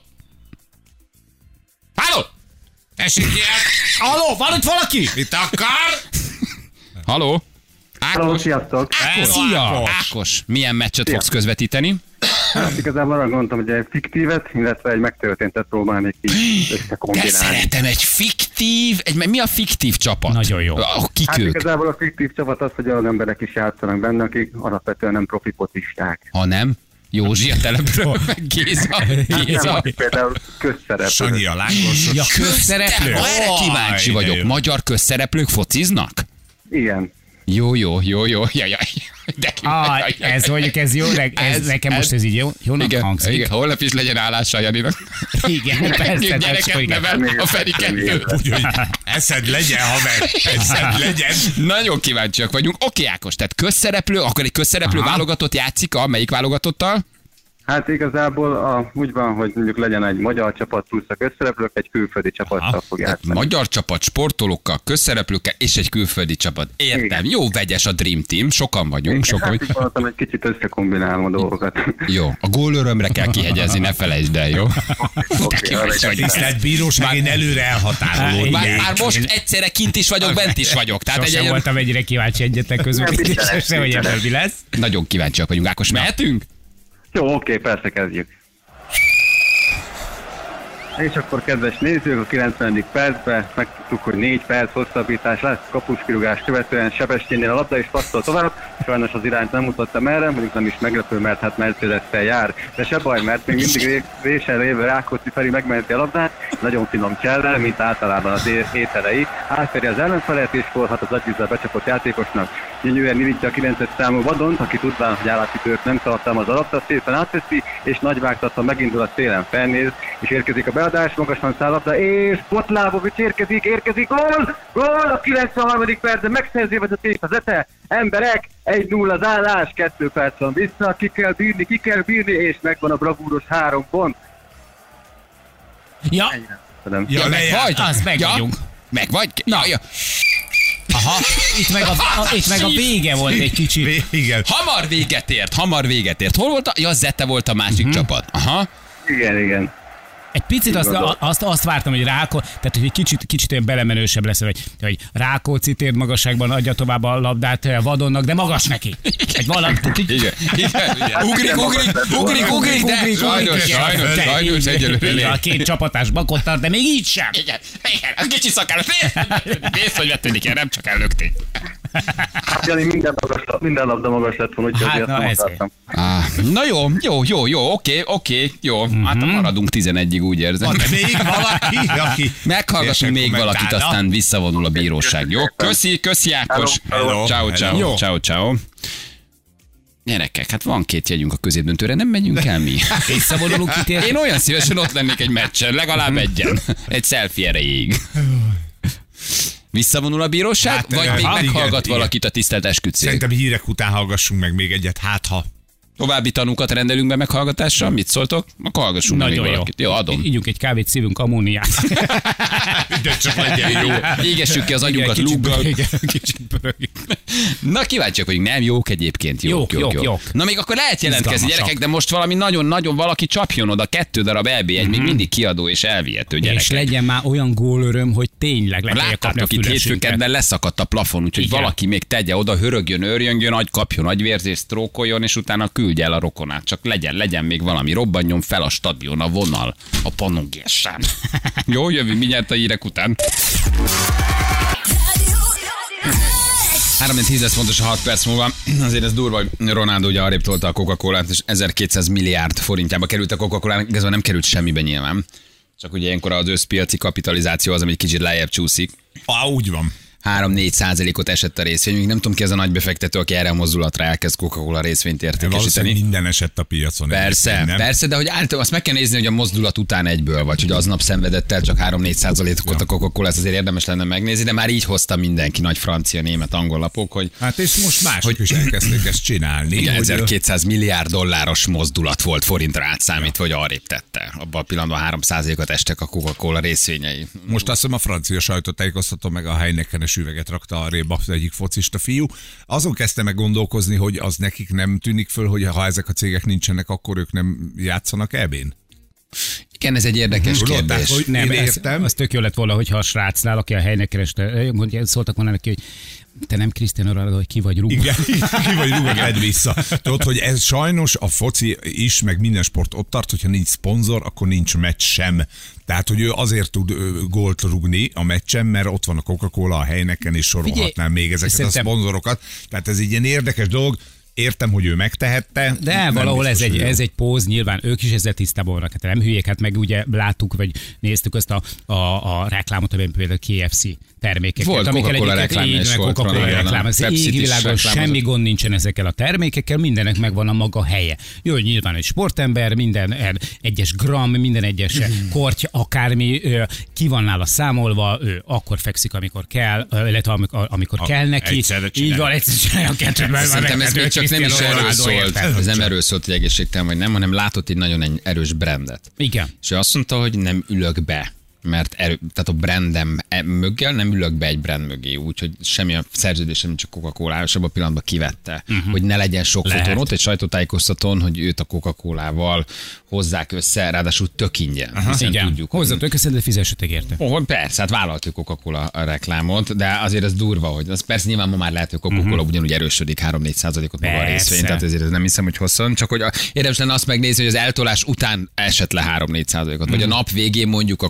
Speaker 4: Esik ilyet.
Speaker 3: Halló, van itt valaki?
Speaker 4: Mit akar?
Speaker 2: Halló? Ákos?
Speaker 8: Sziasztok!
Speaker 2: Szia! Ákos, milyen meccset fogsz közvetíteni?
Speaker 6: Hát igazából arra gondoltam, hogy egy fiktívet, illetve egy megtörténtet próbálnék így
Speaker 2: De
Speaker 6: összekombinálni.
Speaker 2: szeretem, egy fiktív, mi a fiktív csapat?
Speaker 3: Nagyon jó.
Speaker 2: Kik
Speaker 6: Hát
Speaker 2: ők?
Speaker 6: igazából a fiktív csapat az, hogy olyan emberek is játszanak benne, akik alapvetően nem profi focisták.
Speaker 2: Ha nem, Józsi a telepről, meg Géza.
Speaker 6: Nem, például közszereplő.
Speaker 4: Sanyi a lángos.
Speaker 3: Ja, közszereplő.
Speaker 2: Erre kíváncsi vagyok. Magyar közszereplők fociznak?
Speaker 6: Igen.
Speaker 2: Jó. Jaj. De
Speaker 3: Ez mondjuk, ez jó, nekem most ez így jónak hangzik.
Speaker 2: Igen, holnap is legyen állása Janinak.
Speaker 3: Igen, persze.
Speaker 2: Gyereket nevel a Feri 2.
Speaker 4: Úgyhogy eszed legyen, haver. Eszed legyen.
Speaker 2: Nagyon kíváncsiak vagyunk. Oké, Ákos, tehát közszereplő, akkor egy közszereplő válogatott játszik melyik válogatottal?
Speaker 6: Hát igazából úgy van, hogy mondjuk legyen egy magyar csapat plusz a közszereplők, egy külföldi csapattal fog játszani.
Speaker 2: Magyar csapat, sportolókkal, közszereplőkkel és egy külföldi csapat. Értem,
Speaker 6: Igen.
Speaker 2: jó vegyes a Dream Team, sokan vagyunk.
Speaker 6: Hát gondoltam, egy kicsit összekombinálom a dolgokat.
Speaker 2: Jó, a gólörömre kell kihegyezni, ne felejtsd el, jó?
Speaker 4: Tisztelt bíróság, én előre elhatárolódnék.
Speaker 2: Már most egyszerre kint is vagyok, bent is vagyok. Tehát
Speaker 3: Sosem voltam ennyire kíváncsi egyetek közvetítésre, hogy ebből mi lesz.
Speaker 2: Nagyon kíváncsiak vagyunk. Ákos, mehetünk?
Speaker 6: Jó, oké, persze kezdjük. És akkor kedves nézők, a 90. percben megtudtuk, hogy 4 perc hosszabbítás lesz, kapuskirúgás követően Sebestyénnél a labda és passzol tovább. Sajnos az irányt nem mutattam erre, mondjuk nem is meglepő, mert hát Mercedes-szel jár. De se baj, mert még mindig résen lévő Rákóczi Feri megmenti a labdát, nagyon finom csellel, mint általában az ételei. Átferi az ellenfelet és forhat az agyvízzel becsapott játékosnak.
Speaker 9: gyönyörűen irítja a 9-es számú Vadont, aki tudván, hogy állátítőt nem tartalmaz a labda, szépen átveszi, és nagy vágtatva megindul a szélen, felnéz, és érkezik a beadás, magasan száll labda, és Botlábovics érkezik, gól a 93. percben, megszerzi vezetést az ETE, emberek, 1-0 az állás, 2 perc van vissza, ki kell bírni, és megvan a bravúros 3 pont.
Speaker 10: Ja, meg vagyunk.
Speaker 2: Meg vagy?
Speaker 10: Na. Ja. Aha, itt meg a vége volt egy kicsit.
Speaker 4: Igen.
Speaker 2: Hamar véget ért. Hol volt Ja, Zete volt a másik csapat. Aha.
Speaker 9: Igen.
Speaker 10: Egy picit azt vártam, hogy tehát hogy egy kicsit olyan belemenősebb lesz, hogy Rákóczi tér magasságban adja tovább a labdát Vadonnak, de magas neki. Egy valami.
Speaker 2: Igen. Ugrik, de sajnos egyelőre.
Speaker 10: A két csapatás bakot tart, de még így sem.
Speaker 2: Igen, a kicsi szakállat. Nézd, hogy vetődik ilyen, nem csak ellökték.
Speaker 9: Hát Jani, minden labda magas lett volna, úgyhogy ezt nem akartam.
Speaker 2: Na jó, oké, jó. Hát maradunk 11-ig, úgy érzem.
Speaker 4: Van még valaki, aki...
Speaker 2: Meghallgassunk még valakit, aztán visszavonul a bíróság. Jó, köszi Ákos. Ciao. Gyerekek, hát van 2 jegyünk a középdöntőre, nem megyünk el mi?
Speaker 10: Visszavonulunk kitért.
Speaker 2: Én olyan szívesen ott lennék egy meccsen, legalább egyen. Egy selfie erejéig. Visszavonul a bíróság, vagy még meghallgat valakit a tisztelt esküdtszék?
Speaker 4: Szerintem hírek után hallgassunk meg még egyet, hát ha.
Speaker 2: További tanúkat rendelünk be meghallgatásra? Mit szóltok? Akkor hallgassunk meg még valakit. Jó, adom.
Speaker 10: Ígyunk egy kávét, szívünk ammóniát.
Speaker 4: Minden csak legyen jó.
Speaker 2: Égessük ki az agyunkat lúggal. Na, kíváncsiak vagyunk. Nem jók egyébként. Jók. Na, még akkor lehet jelentkezni, gyerekek, de most valami nagyon valaki csapjon oda 2 darab EB1, még mindig kiadó és elvihető gyerekek.
Speaker 10: És legyen már olyan gólöröm, hogy tényleg le kell kapni a
Speaker 2: itt hétfőkedben leszakadt a plafon, úgyhogy valaki még tegye oda, hörögjön, őrjöngjön, kapjon agyvérzést, sztrókoljon, és utána küldje el a rokonát. Csak legyen még valami, robbanjon fel a stadion, a vonal, a panogéssán. Jó, jövünk mindjárt a hírek után. 3-10 lesz fontos a 6 perc múlva. Azért ez durva, hogy Ronaldo ugye arrébb tolta a Coca-Colát, és 1200 milliárd forintjába került a Coca-Colának, igazából nem került semmibe nyilván. Csak ugye ilyenkor az összpiaci kapitalizáció az, ami egy kicsit lejjebb csúszik.
Speaker 4: Úgy van.
Speaker 2: 3-4% esett a részvény. Nem tudom ki ez a nagy befektető, aki erre a mozdulatra elkezd Coca-Cola részvényt értékesíteni.
Speaker 4: Minden esett a piacon.
Speaker 2: Persze, de hogy általában azt meg kell nézni, hogy a mozdulat után egyből, vagy hogy aznap szenvedett el csak 3-4%-ot a Coca-Cola, ezt azért érdemes lenne megnézni, de már így hozta mindenki, nagy francia, német, angol lapok, hogy...
Speaker 4: Hát és most mások is elkezdték ezt csinálni.
Speaker 2: Ugye 1200 milliárd dolláros mozdulat volt forintra átszámítva, hogy arrébb tette. Abban a pillanatban 3%-ot estek a Coca-Cola részvényei.
Speaker 4: Most azt hiszem a francia sajtótájékoztató meg a Heineken üveget rakta arrébb az egyik focista fiú. Azon kezdte meg gondolkozni, hogy az nekik nem tűnik föl, hogy ha ezek a cégek nincsenek, akkor ők nem játszanak EB-n?
Speaker 2: Igen, ez egy érdekes kérdés.
Speaker 10: Hogy nem, értem. Az tök jó lett volna, hogyha a srácnál, aki a helynek kereste, szóltak volna neki, hogy te nem Cristiano Ronaldo, hogy ki vagy rúgva.
Speaker 4: Igen, ki vagy rúgva, vedd vissza. Tudod, hogy ez sajnos a foci is, meg minden sport ott tart, hogyha nincs szponzor, akkor nincs meccs sem. Tehát, hogy ő azért tud gólt rúgni a meccsen, mert ott van a Coca-Cola, a Heineken, és sorolhatnám még ezeket a szponzorokat. Tehát ez egy ilyen érdekes dolog. Értem, hogy ő megtehette.
Speaker 10: De valahol ez egy póz, nyilván ők is ezzel tisztában vannak. Hát nem hülyék, hát meg ugye láttuk, vagy néztük azt a reklámot, amiben például KFC termékeket.
Speaker 2: Volt Coca-Cola reklám is volt.
Speaker 10: Coca-Cola reklám. Ez égvilágon semmi gond nincsen ezekkel a termékekkel, mindenek megvan a maga helye. Jó, hogy nyilván egy sportember, minden egyes gram, minden egyes korty, akármi, ki van nála számolva, ő akkor fekszik, amikor kell, illetve amikor kell neki. Így van, egyszerűen
Speaker 2: csak nem is erről szólt. Ez nem erről szólt, hogy egészségtelen vagy nem, hanem látott egy nagyon erős brandet.
Speaker 10: Igen.
Speaker 2: És ő azt mondta, hogy nem ülök be, mert tehát a brandem möggel nem ülök be egy brand mögé, úgyhogy semmi a szerződésem, csak Coca-Cola, és abban a pillanatban kivette, hogy ne legyen sok fotón. Ott egy sajtótájékoztatón, hogy őt a Coca-Colával hozzák össze, ráadásul tök ingyen.
Speaker 10: Igen, tudjuk. Hozzatok össze, de fizessetek érte.
Speaker 2: Persze, hát vállaltuk Coca-Cola a reklámot, de azért ez durva, hogy az persze nyilván ma már lehet, hogy Coca-Cola ugyanúgy erősödik 3-4%-ot maga a részvény, tehát ezért ez nem hiszem, hogy hosszan, csak hogy érdemes lenne azt megnézni, hogy az eltolás után esett le 3-4%-ot, vagy a nap végén mondjuk a Coca-Cola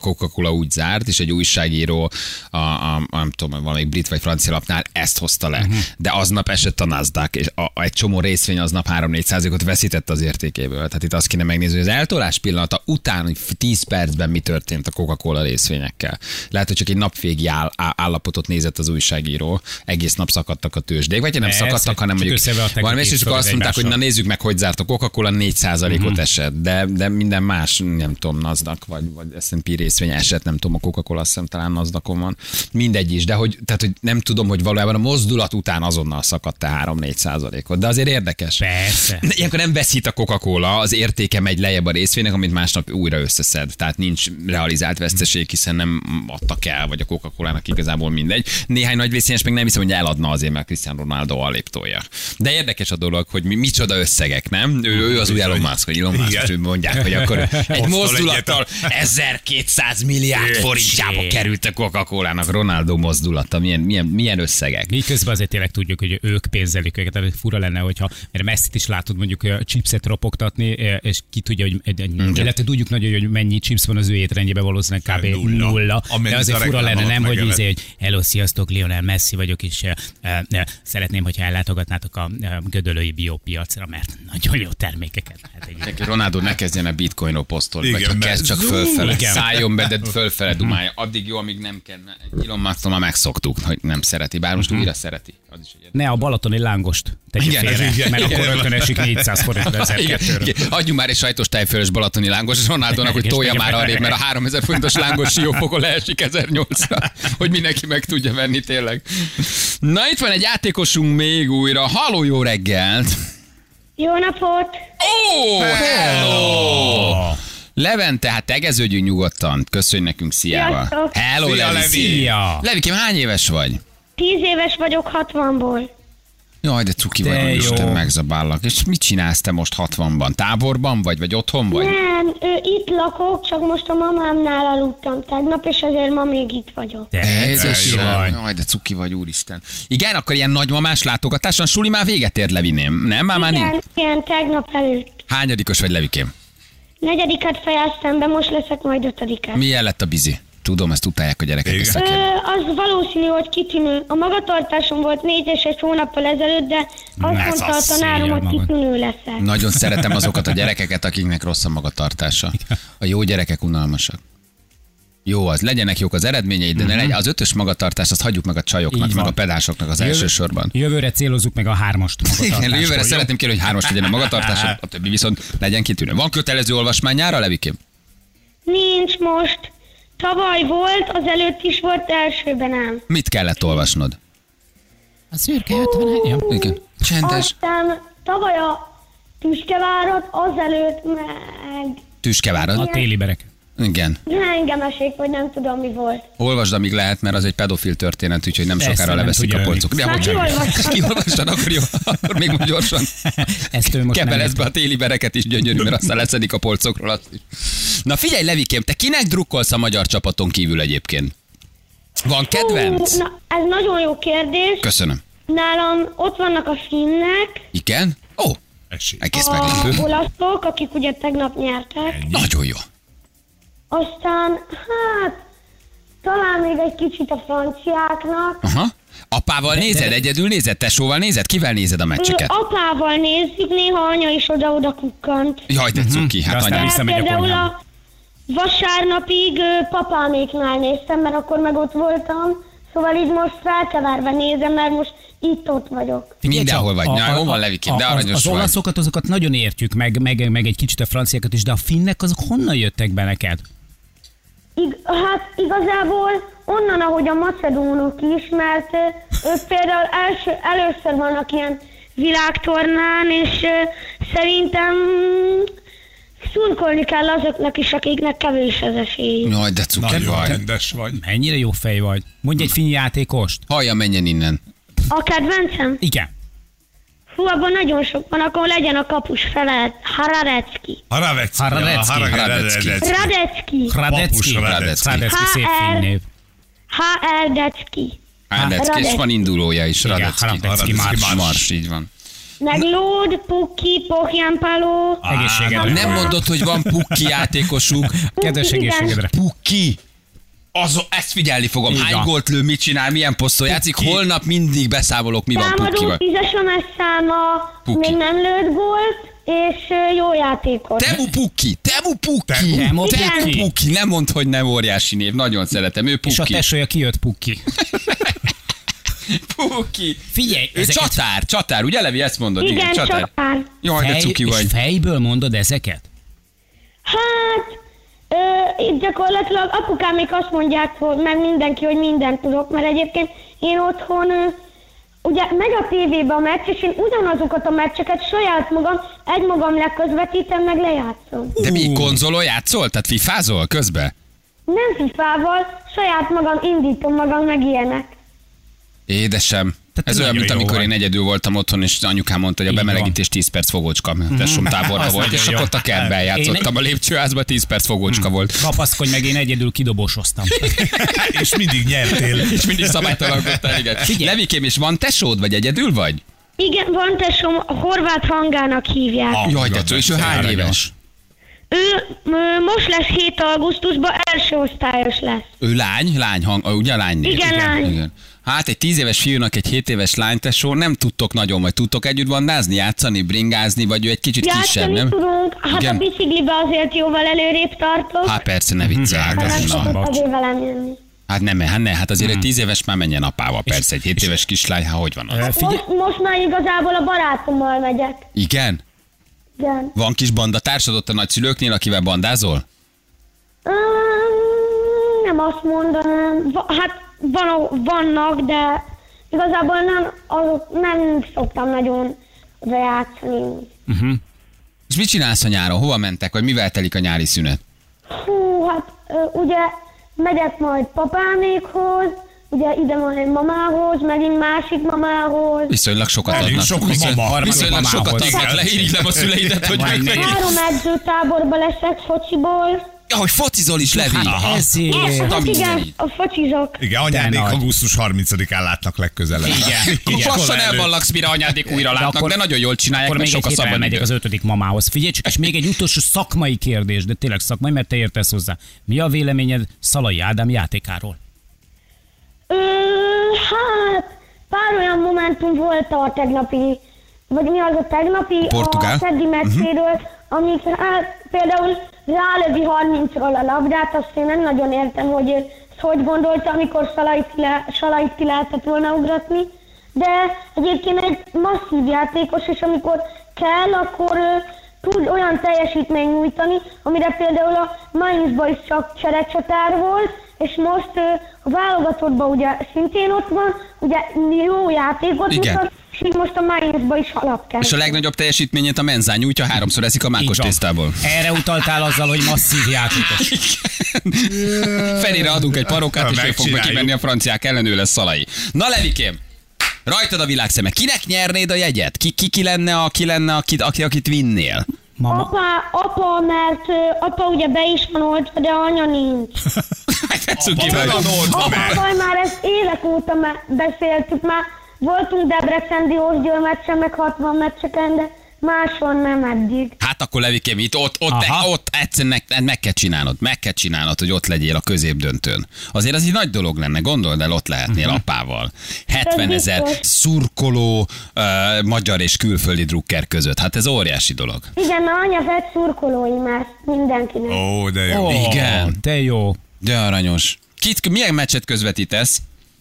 Speaker 2: Coca-Cola úgy zárt, és egy újságíró, nem tudom, valamelyik brit vagy francia lapnál ezt hozta le. De aznap esett a Nasdaq, és egy csomó részvény aznap 3-4%-ot veszített az értékéből. Tehát itt azt kéne megnézni, hogy az eltolás pillanata után, hogy 10 percben mi történt a Coca-Cola részvényekkel. Lehet, hogy csak egy napvégi állapotot nézett az újságíró, egész nap szakadtak a tőzsdék, vagy nem szakadtak, hanem mondjuk valami, és akkor azt mondták, hogy na nézzük meg, hogy zárt a Coca-Cola, 4%-ot esett, de minden más, nem tudom, Nasdaq vagy S&P részvény esett, nem tudom, a Coca-Cola azt hiszem talán Nasdaqon van. Mindegy is, de hogy nem tudom, hogy valójában a mozdulat után azonnal szakadt 3-4%-ot, de azért érdekes.
Speaker 10: Persze.
Speaker 2: Ilyenkor nem veszít a Coca-Cola, az értéke megy lejjebb a részvénynek, amit másnap újra összeszed. Tehát nincs realizált veszteség, hiszen nem adtak el, vagy a Coca-Colának igazából mindegy. Néhány nagy részvényes meg nem hiszem, hogy eladna azért, mert Cristiano Ronaldo aléptolja. De érdekes a dolog, hogy micsoda összegek, nem? Ő az új Elon Musk, hogy Elon Musk, mondják, hogy akkor egy mozdulattal 1200 milliárd forintjába került a Coca-Colának Ronaldo mozdulata. Milyen összegek?
Speaker 10: Miközben azért tényleg tudjuk, hogy ők pénzelik őket, tehát fura lenne, hogyha, mert Messit is látod mondjuk chipset ropogtatni, és ki tudja, hogy illetve tudjuk nagyon, hogy mennyi chips van az ő étrendjében, valószínűleg kb. nulla. De azért fura lenne, nem, hogy hello, sziasztok, Lionel Messi vagyok, és szeretném, hogyha ellátogatnátok a gödöllői biopiacra, mert nagyon jó termékeket lehet.
Speaker 2: Ronaldo ne kezdjen a bitcoinról posztolni, vagy ha kezd csak fölfele, szálljon be, de fölfele dumálja. Addig jó, amíg nem kell. Elon Musk-tól már megszoktuk, hogy nem szereti, bár most újra szereti. Az is
Speaker 10: ne a balatoni lángost tegye félre, mert akkor rögtön esik 400 forintra 1200-ről.
Speaker 2: Adjunk már egy sajtos tejfölös balatoni lángos Ronaldónak, hogy tolja már arrébb, mert a 3000 forintos lángos siófokon leesik 1800-ra, hogy mindenki meg tudja venni tényleg. Na itt van egy játékosunk még újra. Halló, jó reggelt!
Speaker 11: Jó napot!
Speaker 2: Ó, hello! Levente, hát tegeződjünk nyugodtan. Köszönj nekünk, sziával. Hello, Levi.
Speaker 10: Szia!
Speaker 2: Levikém, hány éves vagy?
Speaker 11: 10 éves vagyok 60-ból.
Speaker 2: Jaj, de cuki vagy, Isten, megzabállak. És mit csinálsz te most 60-ban? Táborban vagy otthon vagy?
Speaker 11: Nem, itt lakok, csak most a mamámnál aludtam tegnap, és azért ma még itt vagyok.
Speaker 2: Jaj, de cuki vagy, úristen. Igen, akkor ilyen nagymamás látogatáson Suli már véget ér, Leviném. Nem, már nincs?
Speaker 11: Igen, tegnap előtt.
Speaker 2: Hányadikos vagy, Levikém?
Speaker 11: 4. fejeztem be, most leszek majd 5.
Speaker 2: Milyen lett a bizi? Tudom, ezt utálják a gyerekek.
Speaker 11: Az valószínű, hogy kitűnő. A magatartásom volt 4 és egy hónappal ezelőtt, de azt mondta a tanárom, hogy kitűnő leszek.
Speaker 2: Nagyon szeretem azokat a gyerekeket, akiknek rossz a magatartása. A jó gyerekek unalmasak. Jó, az legyenek jók az eredményeid, de ne legyen. Az 5-ös magatartást azt hagyjuk meg a csajoknak, meg a pedásoknak az elsősorban.
Speaker 10: Jövőre célozzuk meg a 3-ast magatartást.
Speaker 2: Jövőre szeretném kérni, hogy 3-as legyen a magatartás, a többi viszont legyen kitűnő. Van kötelező olvasmány nyára, Levikém?
Speaker 11: Nincs most. Tavaly volt, az előtt is volt, de elsőben nem.
Speaker 2: Mit kellett olvasnod?
Speaker 10: A szürke 51.
Speaker 2: Igen. Csendes.
Speaker 11: Aztán tavaly a Tüskevárat, azelőtt meg...
Speaker 2: Tüskevárat?
Speaker 10: A téli berek.
Speaker 2: Igen.
Speaker 11: Hengemesék, vagy nem tudom, mi volt.
Speaker 2: Olvasd, amíg lehet, mert az egy pedofil történet, úgyhogy nem sokára leveszik a polcok. Kiolvastan, akkor jó, akkor még gyorsan. Kebelezd be a téli bereket is, gyönyörű, mert aztán leszedik a polcokról azt is. Na figyelj, Levikém, te kinek drukkolsz a magyar csapaton kívül egyébként? Van kedvenc?
Speaker 11: Na, ez nagyon jó kérdés.
Speaker 2: Köszönöm.
Speaker 11: Nálam ott vannak a finnek.
Speaker 2: Igen? Ó, egész meglepő.
Speaker 11: A olaszok, akik ugye tegnap nyertek.
Speaker 2: Nagyon jó.
Speaker 11: Aztán, talán még egy kicsit a franciáknak.
Speaker 2: Aha. Apával nézed? Egyedül nézed? Tesóval nézed? Kivel nézed a meccseket?
Speaker 11: Apával nézzük, néha anya is oda-oda kukkant.
Speaker 2: Jaj, de cuki, hát anya visszamegy a
Speaker 11: konyhába. Vasárnapig papáméknál néztem, mert akkor meg ott voltam. Szóval így most felkeverve nézem, mert most itt-ott vagyok.
Speaker 2: Mindenhol vagy. Hol van Levikém, de aranyos
Speaker 10: az olaszokat, azokat nagyon értjük, meg egy kicsit a franciákat is, de a finnek azok honnan jöttek be neked?
Speaker 11: Hát igazából onnan, ahogy a macedónok is, mert ők például először vannak ilyen világtornán, és szerintem szurkolni kell azoknak is, akiknek kevés az esély.
Speaker 2: Jaj, de cuker vagy.
Speaker 4: Rendes vagy.
Speaker 10: Mennyire jó fej vagy. Mondj egy finn játékost.
Speaker 2: Hallja, menjen innen.
Speaker 11: A kedvencem?
Speaker 10: Igen.
Speaker 11: Hú, abban nagyon sok van, akkor legyen a kapus felett. Hradecki.
Speaker 10: Szép finn név.
Speaker 11: Hradecki.
Speaker 2: Hradecki, és van indulója is. Hradecki Mars, így van.
Speaker 11: Meg Lód, Pukki, Pohjánpáló.
Speaker 10: Egészségedre.
Speaker 2: Nem mondod, hogy van Pukki játékosuk.
Speaker 10: Kedves egészségedre.
Speaker 2: Pukki. Ezt figyelni fogom. Hány gólt lő, mit csinál, milyen poszton játszik. Holnap mindig beszámolok, mi van Pukkival.
Speaker 11: Támadó 10-es a messzáma, még nem lőtt gólt, és jó játékot.
Speaker 2: Temu Pukki. Nem mondd, hogy nem óriási név. Nagyon szeretem. Ő Pukki.
Speaker 10: És a tesója kijött Pukki.
Speaker 2: Pukki.
Speaker 10: Figyelj,
Speaker 2: ő csatár, ugye Levi, ezt mondod?
Speaker 11: Igen, csatár.
Speaker 2: Jaj, de cuki vagy.
Speaker 10: És fejből mondod ezeket?
Speaker 11: Hát, itt gyakorlatilag apukámék azt mondják, hogy meg mindenki, hogy mindent tudok, mert egyébként én otthon, ugye megy a tévébe a meccs, és én ugyanazokat a meccseket saját magam leközvetítem, meg lejátszom.
Speaker 2: De mi, konzolon játszol? Tehát fifázol közben?
Speaker 11: Nem fifával, saját magam indítom magam, meg ilyenek.
Speaker 2: Édesem. Ez olyan, mint amikor én egyedül voltam otthon, és anyukám mondta, hogy a bemelegítés 10 perc fogócska. Tesóm táborban volt, és akkor ott a kertben játszottam a lépcsőházban, 10 perc fogócska volt.
Speaker 10: Kapaszkodj meg, én egyedül kidobósoztam.
Speaker 4: És mindig nyertél.
Speaker 2: És mindig szabálytalankodtál, igen. Levikém, és van tesód, vagy egyedül vagy?
Speaker 11: Igen, van tesóm, Horváth Hangának hívják.
Speaker 2: Jaj, de és ő hány éves?
Speaker 11: Ő most lesz 7 augusztusban, első osztályos lesz.
Speaker 2: Ő lány, ugye lánynél?
Speaker 11: Igen, lány. Igen.
Speaker 2: Hát egy 10 éves fiúnak egy 7 éves lánytesó, nem tudtok nagyon, vagy tudtok együtt bandázni, játszani, bringázni, vagy ő egy kicsit kisebb, nem?
Speaker 11: Tudunk, hát igen? A biciklibe azért jóval előrébb tartok.
Speaker 2: Hát persze, ne viccelj. Hát nem, hát azért egy 10 éves már menjen apával, persze, egy 7 éves kislány, hát hogy van az?
Speaker 11: Most már igazából a barátommal megyek.
Speaker 2: Igen?
Speaker 11: Igen.
Speaker 2: Van kis bandatársad ott a nagyszülőknél, akivel bandázol?
Speaker 11: Nem azt mondanám, hát vannak, de igazából nem szoktam nagyon játszani.
Speaker 2: És mit csinálsz a nyáron? Hova mentek, vagy mivel telik a nyári szünet?
Speaker 11: Hát ugye megyek majd papámékhoz, ugye ide majd mamához, megint másik mamához.
Speaker 2: Viszonylag sokat adnak. Viszonylag sokat adnak. Leírigylem a szüleidet, hogy meg neki.
Speaker 11: 3 edzőtáborba leszek fociból.
Speaker 2: Ja, hogy focizol is, Levi.
Speaker 11: Igen, a focizok.
Speaker 4: Igen, anyádék augusztus 30-án látnak legközelebb.
Speaker 2: Igen. Lassan elballagsz, mire anyádék újra látnak, de nagyon jól csinálják,
Speaker 10: mert sok a szabad megyek az 5. mamához. Figyelj csak, és még egy utolsó szakmai kérdés, de tényleg szakmai, mert te értesz hozzá. Mi a véleményed Szalai Ádám játékáról?
Speaker 11: Hát, pár olyan momentum volt a tegnapi, vagy mi az a tegnapi,
Speaker 2: Portugál?
Speaker 11: A szeddi meccséről, amik hát például rálövi 30-ról a labdát, azt én nem nagyon értem, hogy hogy gondolta, amikor Salait ki lehetett volna ugratni, de egyébként egy masszív játékos, és amikor kell, akkor tud olyan teljesítményt nyújtani, amire például a Mainzban is csak cserecsatár volt, és most a válogatottban ugye szintén ott van, ugye jó játékot mutat, és így most a Mainzba is alap kell.
Speaker 2: És a legnagyobb teljesítményét a Menzán nyújtja, 3-szor eszik a mákos tésztából.
Speaker 10: Erre utaltál azzal, hogy masszív játékos.
Speaker 2: Felére adunk egy parokát, és ő fog bekimenni a franciák ellen, ő lesz Szalai. Na Levikém, rajtad a világszeme. Kinek nyernéd a jegyet? Ki lenne, akit vinnél?
Speaker 11: Mama. Apa, mert apa ugye be is van oltva, de anya nincs. Apa, már ezt évek óta beszéltük, már voltunk Debrecen Diósgyőr meccsen, meg 60 meccseken, de máson nem eddig.
Speaker 2: Hát akkor Levikém, ott egyszerűen meg kell csinálnod, hogy ott legyél a középdöntőn. Azért az egy nagy dolog lenne, gondold el, ott lehetnél apával. 70 000 szurkoló magyar és külföldi drukker között. Hát ez óriási dolog.
Speaker 11: Igen, mert anya vett szurkolói már mindenkinek.
Speaker 4: Ó, de jó.
Speaker 2: Igen.
Speaker 10: De jó.
Speaker 2: De aranyos. Milyen meccset közvetítesz?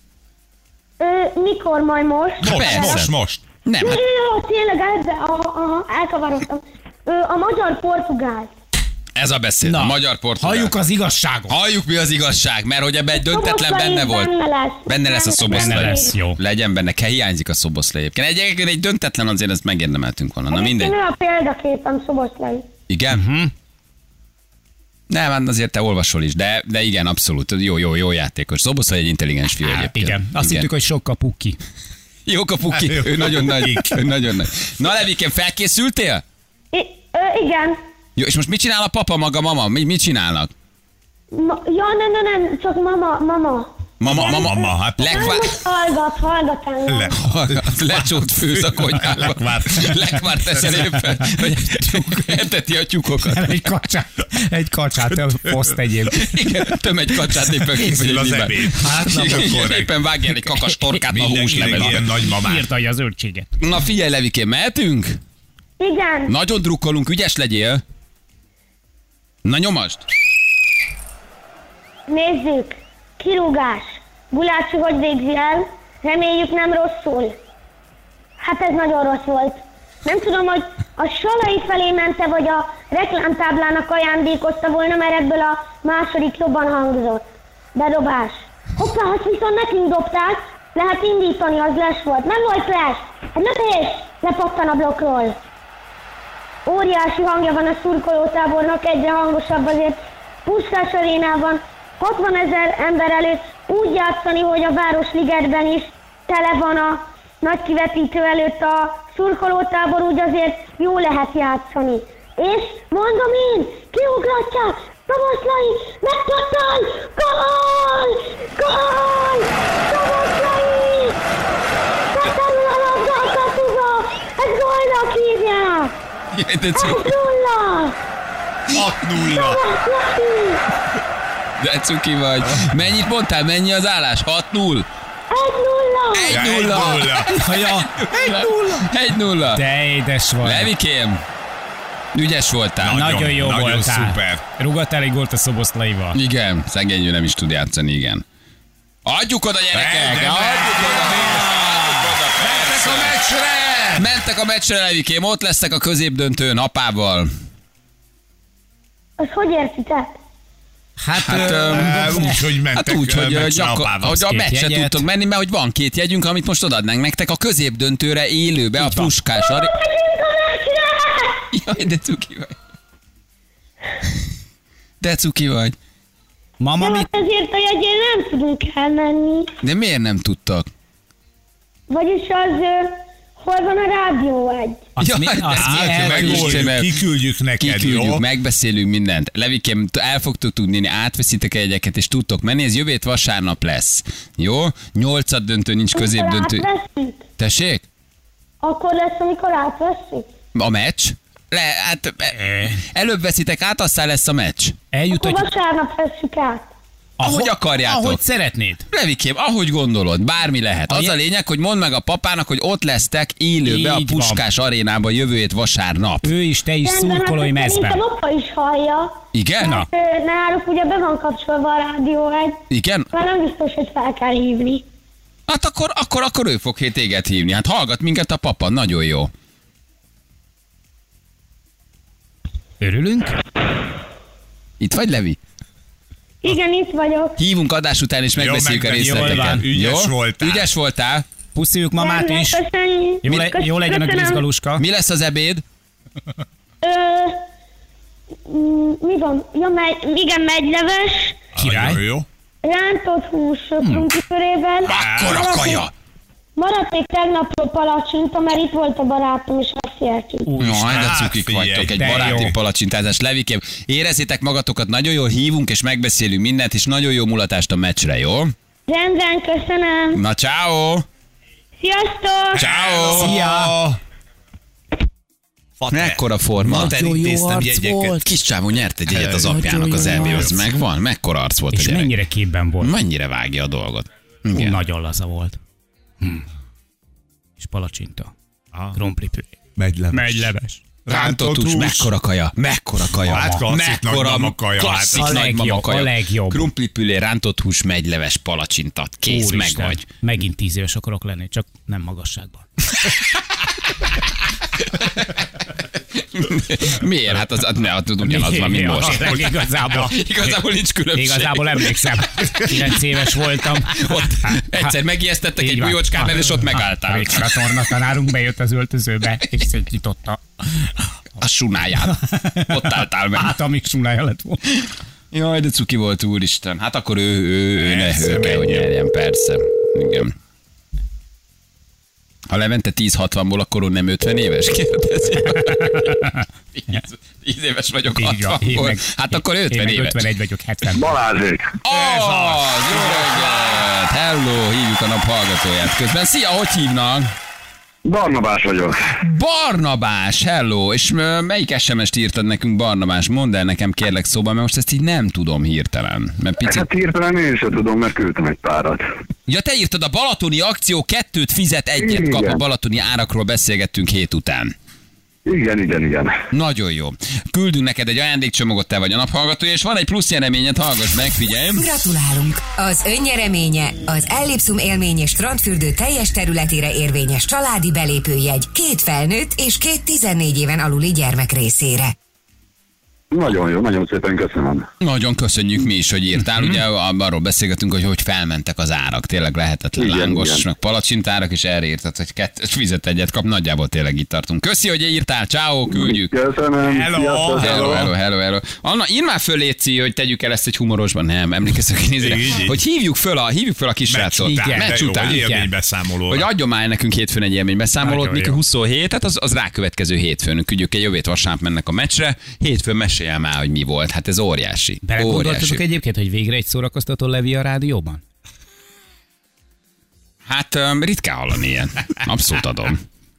Speaker 11: Mikor majd most?
Speaker 4: Most.
Speaker 2: Nem.
Speaker 11: Jó, tényleg, elkavarodtam. A magyar-portugál.
Speaker 2: Ez a beszéd, a magyar-portugál.
Speaker 10: Halljuk az igazságot.
Speaker 2: Halljuk, mi az igazság, mert hogy ebben egy döntetlen benne volt. Benne lesz a Szoboszlai.
Speaker 10: Benne lesz, jó.
Speaker 2: Legyen benne, hiányzik a Szoboszlai. Egyébként egy döntetlen azért ezt megérdemeltünk volna. Na mindegy.
Speaker 11: Ő a példaképem, Szoboszlai.
Speaker 2: Igen? Nem, hát azért te olvasol is, de igen, abszolút. Jó játékos. Szoboszlai egy intelligens fiú egyébként.
Speaker 10: Igen, azt hittük, hogy sokkal Pukki.
Speaker 2: Jó kapuki, ő nagyon nagy. Na Levikém, felkészültél?
Speaker 11: Igen.
Speaker 2: Jó, és most mit csinál a papa, maga, mama? Mit csinálnak?
Speaker 11: Nem, csak mama.
Speaker 4: Mama, hát
Speaker 11: Hallgat engem.
Speaker 2: Lecsót főz a konyhába. Lekvár teszel éppen, vagy eteti a tyúkokat.
Speaker 10: Egy kacsát foszt egyébként.
Speaker 2: Igen, egy kacsát éppen
Speaker 4: készül az ebéd. Hát nem korrekt.
Speaker 2: Éppen vágjál egy kakas torkát a húslevelbe.
Speaker 4: Ilyen nagymamát.
Speaker 10: Írta a zöldséget.
Speaker 2: Na figyelj, Levikém, mehetünk?
Speaker 11: Igen.
Speaker 2: Nagyon drukkolunk, ügyes legyél. Na nyomasd.
Speaker 11: Nézzük. Kirúgás. Gulácsi hogy végzi el? Reméljük nem rosszul. Hát ez nagyon rossz volt. Nem tudom, hogy a Salai felé mente, vagy a reklámtáblának ajándékozta volna, mert ebből a második jobban hangzott. Bedobás. Hoppá, azt viszont nekünk dobták. Lehet indítani, az les volt. Nem volt les. Egy lökés. Lepattan a blokkról. Óriási hangja van a szurkolótábornak, egyre hangosabb azért. Puskás arénában 60 000 ember előtt úgy játszani, hogy a Városligetben is tele van a nagy kivetítő előtt a szurkolótábor, úgy azért jó lehet játszani. És mondom én, kiugratják, Szavoszlai, megpattan, gól! Gól! Szavoszlai! Beterül a labda a kapuba! Ez gólnak hívják!
Speaker 4: 6-0!
Speaker 2: De cuki vagy. Mennyit mondtál? Mennyi az állás? 6-0? 1-0.
Speaker 10: De édes vagy.
Speaker 2: Levikém, ügyes voltál.
Speaker 10: Nagyon jó
Speaker 4: nagyon
Speaker 10: voltál.
Speaker 4: szuper.
Speaker 10: Rúgattál egy gólt a Szoboszlaival.
Speaker 2: Igen, szegény, ő nem is tud játszani, igen. Adjuk oda, gyerekek! Adjuk oda!
Speaker 4: Mentek a meccsre!
Speaker 2: Mentek a meccsre, Levikém, ott lesznek a középdöntőn apával.
Speaker 11: Azt hogy értitek?
Speaker 4: Úgy, hogy mentek
Speaker 2: úgy, hogy
Speaker 4: apával.
Speaker 2: a meccset tudtok menni, mert hogy van 2 jegyünk, amit most odaadnánk nektek a középdöntőre élőbe, a Puskás Arénában. Jaj, de cuki vagy. De cuki vagy.
Speaker 10: Mama,
Speaker 11: de ezért a jegyén nem tudunk elmenni.
Speaker 2: De miért nem tudtak?
Speaker 11: Vagyis az, hol van a rádió egy?
Speaker 4: Kiküldjük neked,
Speaker 2: jó? Megbeszélünk mindent. Levikém, el fogtok tudni, átveszitek egyeket, és tudtok menni. Ez jövő hét vasárnap lesz. Jó? 8. döntő, nincs középdöntő. Tessék?
Speaker 11: Akkor lesz, amikor átvesszük.
Speaker 2: A meccs? Előbb veszitek át, aztán lesz a meccs.
Speaker 11: Akkor vasárnap vesszük át.
Speaker 2: Ahogy akarjátok.
Speaker 10: Ahogy szeretnéd.
Speaker 2: Levikém, ahogy gondolod, bármi lehet. Az a lényeg, hogy mondd meg a papának, hogy ott lesztek élőbe a Puskás Arénában jövő hét vasárnap.
Speaker 10: Ő is, te is szurkolói mezben.
Speaker 11: A apa is hallja.
Speaker 2: Igen?
Speaker 11: Náluk ugye be van kapcsolva a rádió egy.
Speaker 2: Igen?
Speaker 11: Már nem biztos, hogy fel kell hívni.
Speaker 2: Hát akkor ő fog téged hívni. Hát hallgat minket a papa, nagyon jó.
Speaker 10: Örülünk?
Speaker 2: Itt vagy, Levi?
Speaker 11: Igen, itt vagyok.
Speaker 2: Hívunk adás után, és megbeszéljük a részleteket. Ügyes voltál.
Speaker 10: Pusziljuk mamát is. Jó legyen a grizgaluska.
Speaker 2: Mi lesz az ebéd?
Speaker 11: Mi van? Ja, igen, megyleves.
Speaker 10: Király.
Speaker 4: Jó.
Speaker 11: Rántott hús krumplikörével.
Speaker 2: Akkora kaja!
Speaker 11: Maradt még tegnapról palacsinta, mert itt volt a barátom, és beszéltünk.
Speaker 2: Jaj, de cukik vagytok, egy baráti palacsintázás. Levikém, érezzétek magatokat, nagyon jól hívunk, és megbeszélünk mindent, és nagyon jó mulatást a meccsre, jó?
Speaker 11: Rendben, köszönöm.
Speaker 2: Na, ciao.
Speaker 11: Sziasztok!
Speaker 2: Ciao.
Speaker 10: Szia!
Speaker 2: Mekkora forma.
Speaker 4: Nagyon jó arc volt.
Speaker 2: Kis csávó nyert egy egyet az apjának az EB-hoz. Megvan? Mekkora arc volt a
Speaker 10: és
Speaker 2: gyerek.
Speaker 10: mennyire képben volt.
Speaker 2: Mennyire vágja a dolgot. Igen.
Speaker 10: Nagyon laza volt. És palacsinta. Krumplipüré.
Speaker 4: Megyleves.
Speaker 2: Rántott hús. Mekkora kaja.
Speaker 4: Hát klasszik nagymama kaja.
Speaker 2: Klasszik nagymama kaja.
Speaker 10: A legjobb.
Speaker 2: Krumplipüré, rántott hús, megyleves, palacsintat. Kész, meg vagy.
Speaker 10: Megint 10 éves akarok lenni, csak nem magasságban.
Speaker 2: Miért? Hát az ugyanaz van, mint most. Igazából nincs különbség.
Speaker 10: Igazából emlékszem. 9 éves voltam.
Speaker 2: Ott egyszer megijesztettek egy bujócskán, és ott megálltál.
Speaker 10: A tornatanárunk bejött az öltözőbe, és szétnyitotta
Speaker 2: a sunáját. Ott álltál meg.
Speaker 10: Hát, amíg sunája lett volna.
Speaker 2: Jaj, de cuki volt, úristen. Hát akkor ő kell, hogy nyerjen, persze. Igen. Ha Levente 10-60-ból, akkor ő nem 50 éves? Kérdezi. 10 éves vagyok 60-ból. Hát akkor 50 éves.
Speaker 10: 51 vagyok 70.
Speaker 12: Balázsék.
Speaker 2: Jó reggelt! Hello, hívjuk a nap hallgatóját közben. Szia, hogy hívnak?
Speaker 12: Barnabás vagyok.
Speaker 2: Barnabás, hello! És melyik SMS-t írtad nekünk, Barnabás? Mondd el nekem kérlek szóban, mert most ezt így nem tudom hirtelen. Mert picit...
Speaker 12: Hát hirtelen én sem tudom, mert küldtem egy párat.
Speaker 2: Ja, te írtad a balatoni akció, 2-t fizet, 1-et kap, a balatoni árakról beszélgettünk hét után.
Speaker 12: Igen.
Speaker 2: Nagyon jó. Küldünk neked egy ajándékcsomagot, te vagy a naphallgatója, és van egy plusz nyereményed, hallgass meg, figyelj!
Speaker 5: Gratulálunk! Az önnyereménye az Ellipszum élmény és strandfürdő teljes területére érvényes családi belépőjegy 2 felnőtt és 2 14 éven aluli gyermek részére.
Speaker 12: Nagyon jó, nagyon szépen köszönöm.
Speaker 2: Nagyon köszönjük mi is, hogy írtál. Ugye arról beszélgetünk, hogy felmentek az árak. Tényleg lehetetlen lángos, meg palacsintárak, és erre írtad, hogy 2 fizet 1-et kap. Nagyjából tényleg itt tartunk. Köszi, hogy írtál. Ciao, küldjük.
Speaker 12: Köszönöm.
Speaker 2: Hello. Anna, írd már föl, Léci, hogy tegyük el ezt egy humorosban. Nem, emlékeztek, hogy hívjuk föl a kisrácot. Meccs után. Hogy adjon már nekünk hétfőn egy élménybeszámolót, mikor 27, hát az rákövetkező hétfőn. Küldjük egy jövét vasárnap mennek a meccsre. Hétfőn mesélj már, hogy mi volt. Hát ez óriási.
Speaker 10: Belegondoltatok egyébként, hogy végre egy szórakoztató Levi a rádióban?
Speaker 2: Hát ritkán hallani ilyen. Abszolút adom.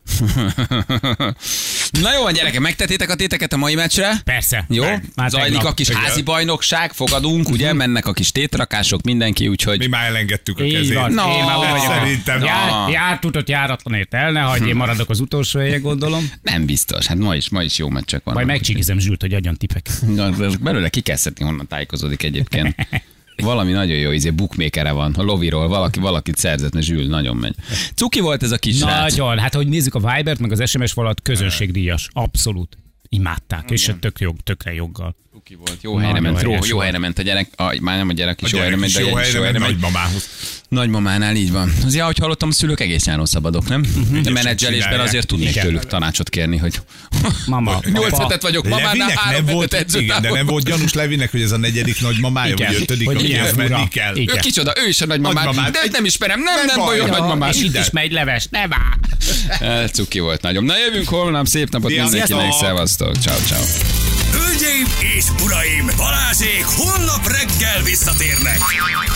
Speaker 2: Na jó van, gyerekek, megtettétek a téteket a mai meccsre?
Speaker 10: Persze.
Speaker 2: Jó? Zajlik a kis házi bajnokság, fogadunk, ugye? Mennek a kis tétrakások, mindenki, úgyhogy...
Speaker 4: Mi már elengedtük a kezét.
Speaker 10: Szerintem. Járt járatlanért el, ne hagyj, én maradok az utolsó helyen, gondolom.
Speaker 2: Nem biztos, hát ma is jó meccsek vannak.
Speaker 10: Majd megcsikizem Zsült, hogy adjon tipek.
Speaker 2: Belőle ki kell szedni, honnan tájékozódik egyébként. Valami nagyon jó bookmakere van. A Loviról valakit szerzett, mert Zsül nagyon megy. Cuki volt ez a kis srác.
Speaker 10: Nagyon. Hát, hogy nézzük a Vibert, meg az SMS falat, közönségdíjas. Abszolút. Imádták, és tökre joggal.
Speaker 2: Cuki volt. Jó helyre ment a gyerek. Már nem a gyerek is jó helyre ment, de jó helyre ment
Speaker 4: nagymamához.
Speaker 2: Nagymamánál így van. Azért, ahogy hallottam, a szülők egész nyáron szabadok, nem? De menedzselésben azért tudnék tőlük tanácsot kérni, hogy
Speaker 10: mama,
Speaker 2: 8 hetet vagyok, mamánál 3 hetet edzőt.
Speaker 4: Igen, de nem volt gyanús Levinek, hogy ez a 4. nagymamája, vagy 5. akihez menni kell.
Speaker 2: Ő kicsoda, ő is a nagymamát, de nem ismerem, nem bajom nagymamás.
Speaker 10: Itt is megy leves, ne vár.
Speaker 2: Cuki volt nagyon. Na jövünk holnap, szép napot mindenkinek, szevasztok, ciao.
Speaker 1: Hölgyeim és uraim, Balázsék holnap reggel visszatérnek.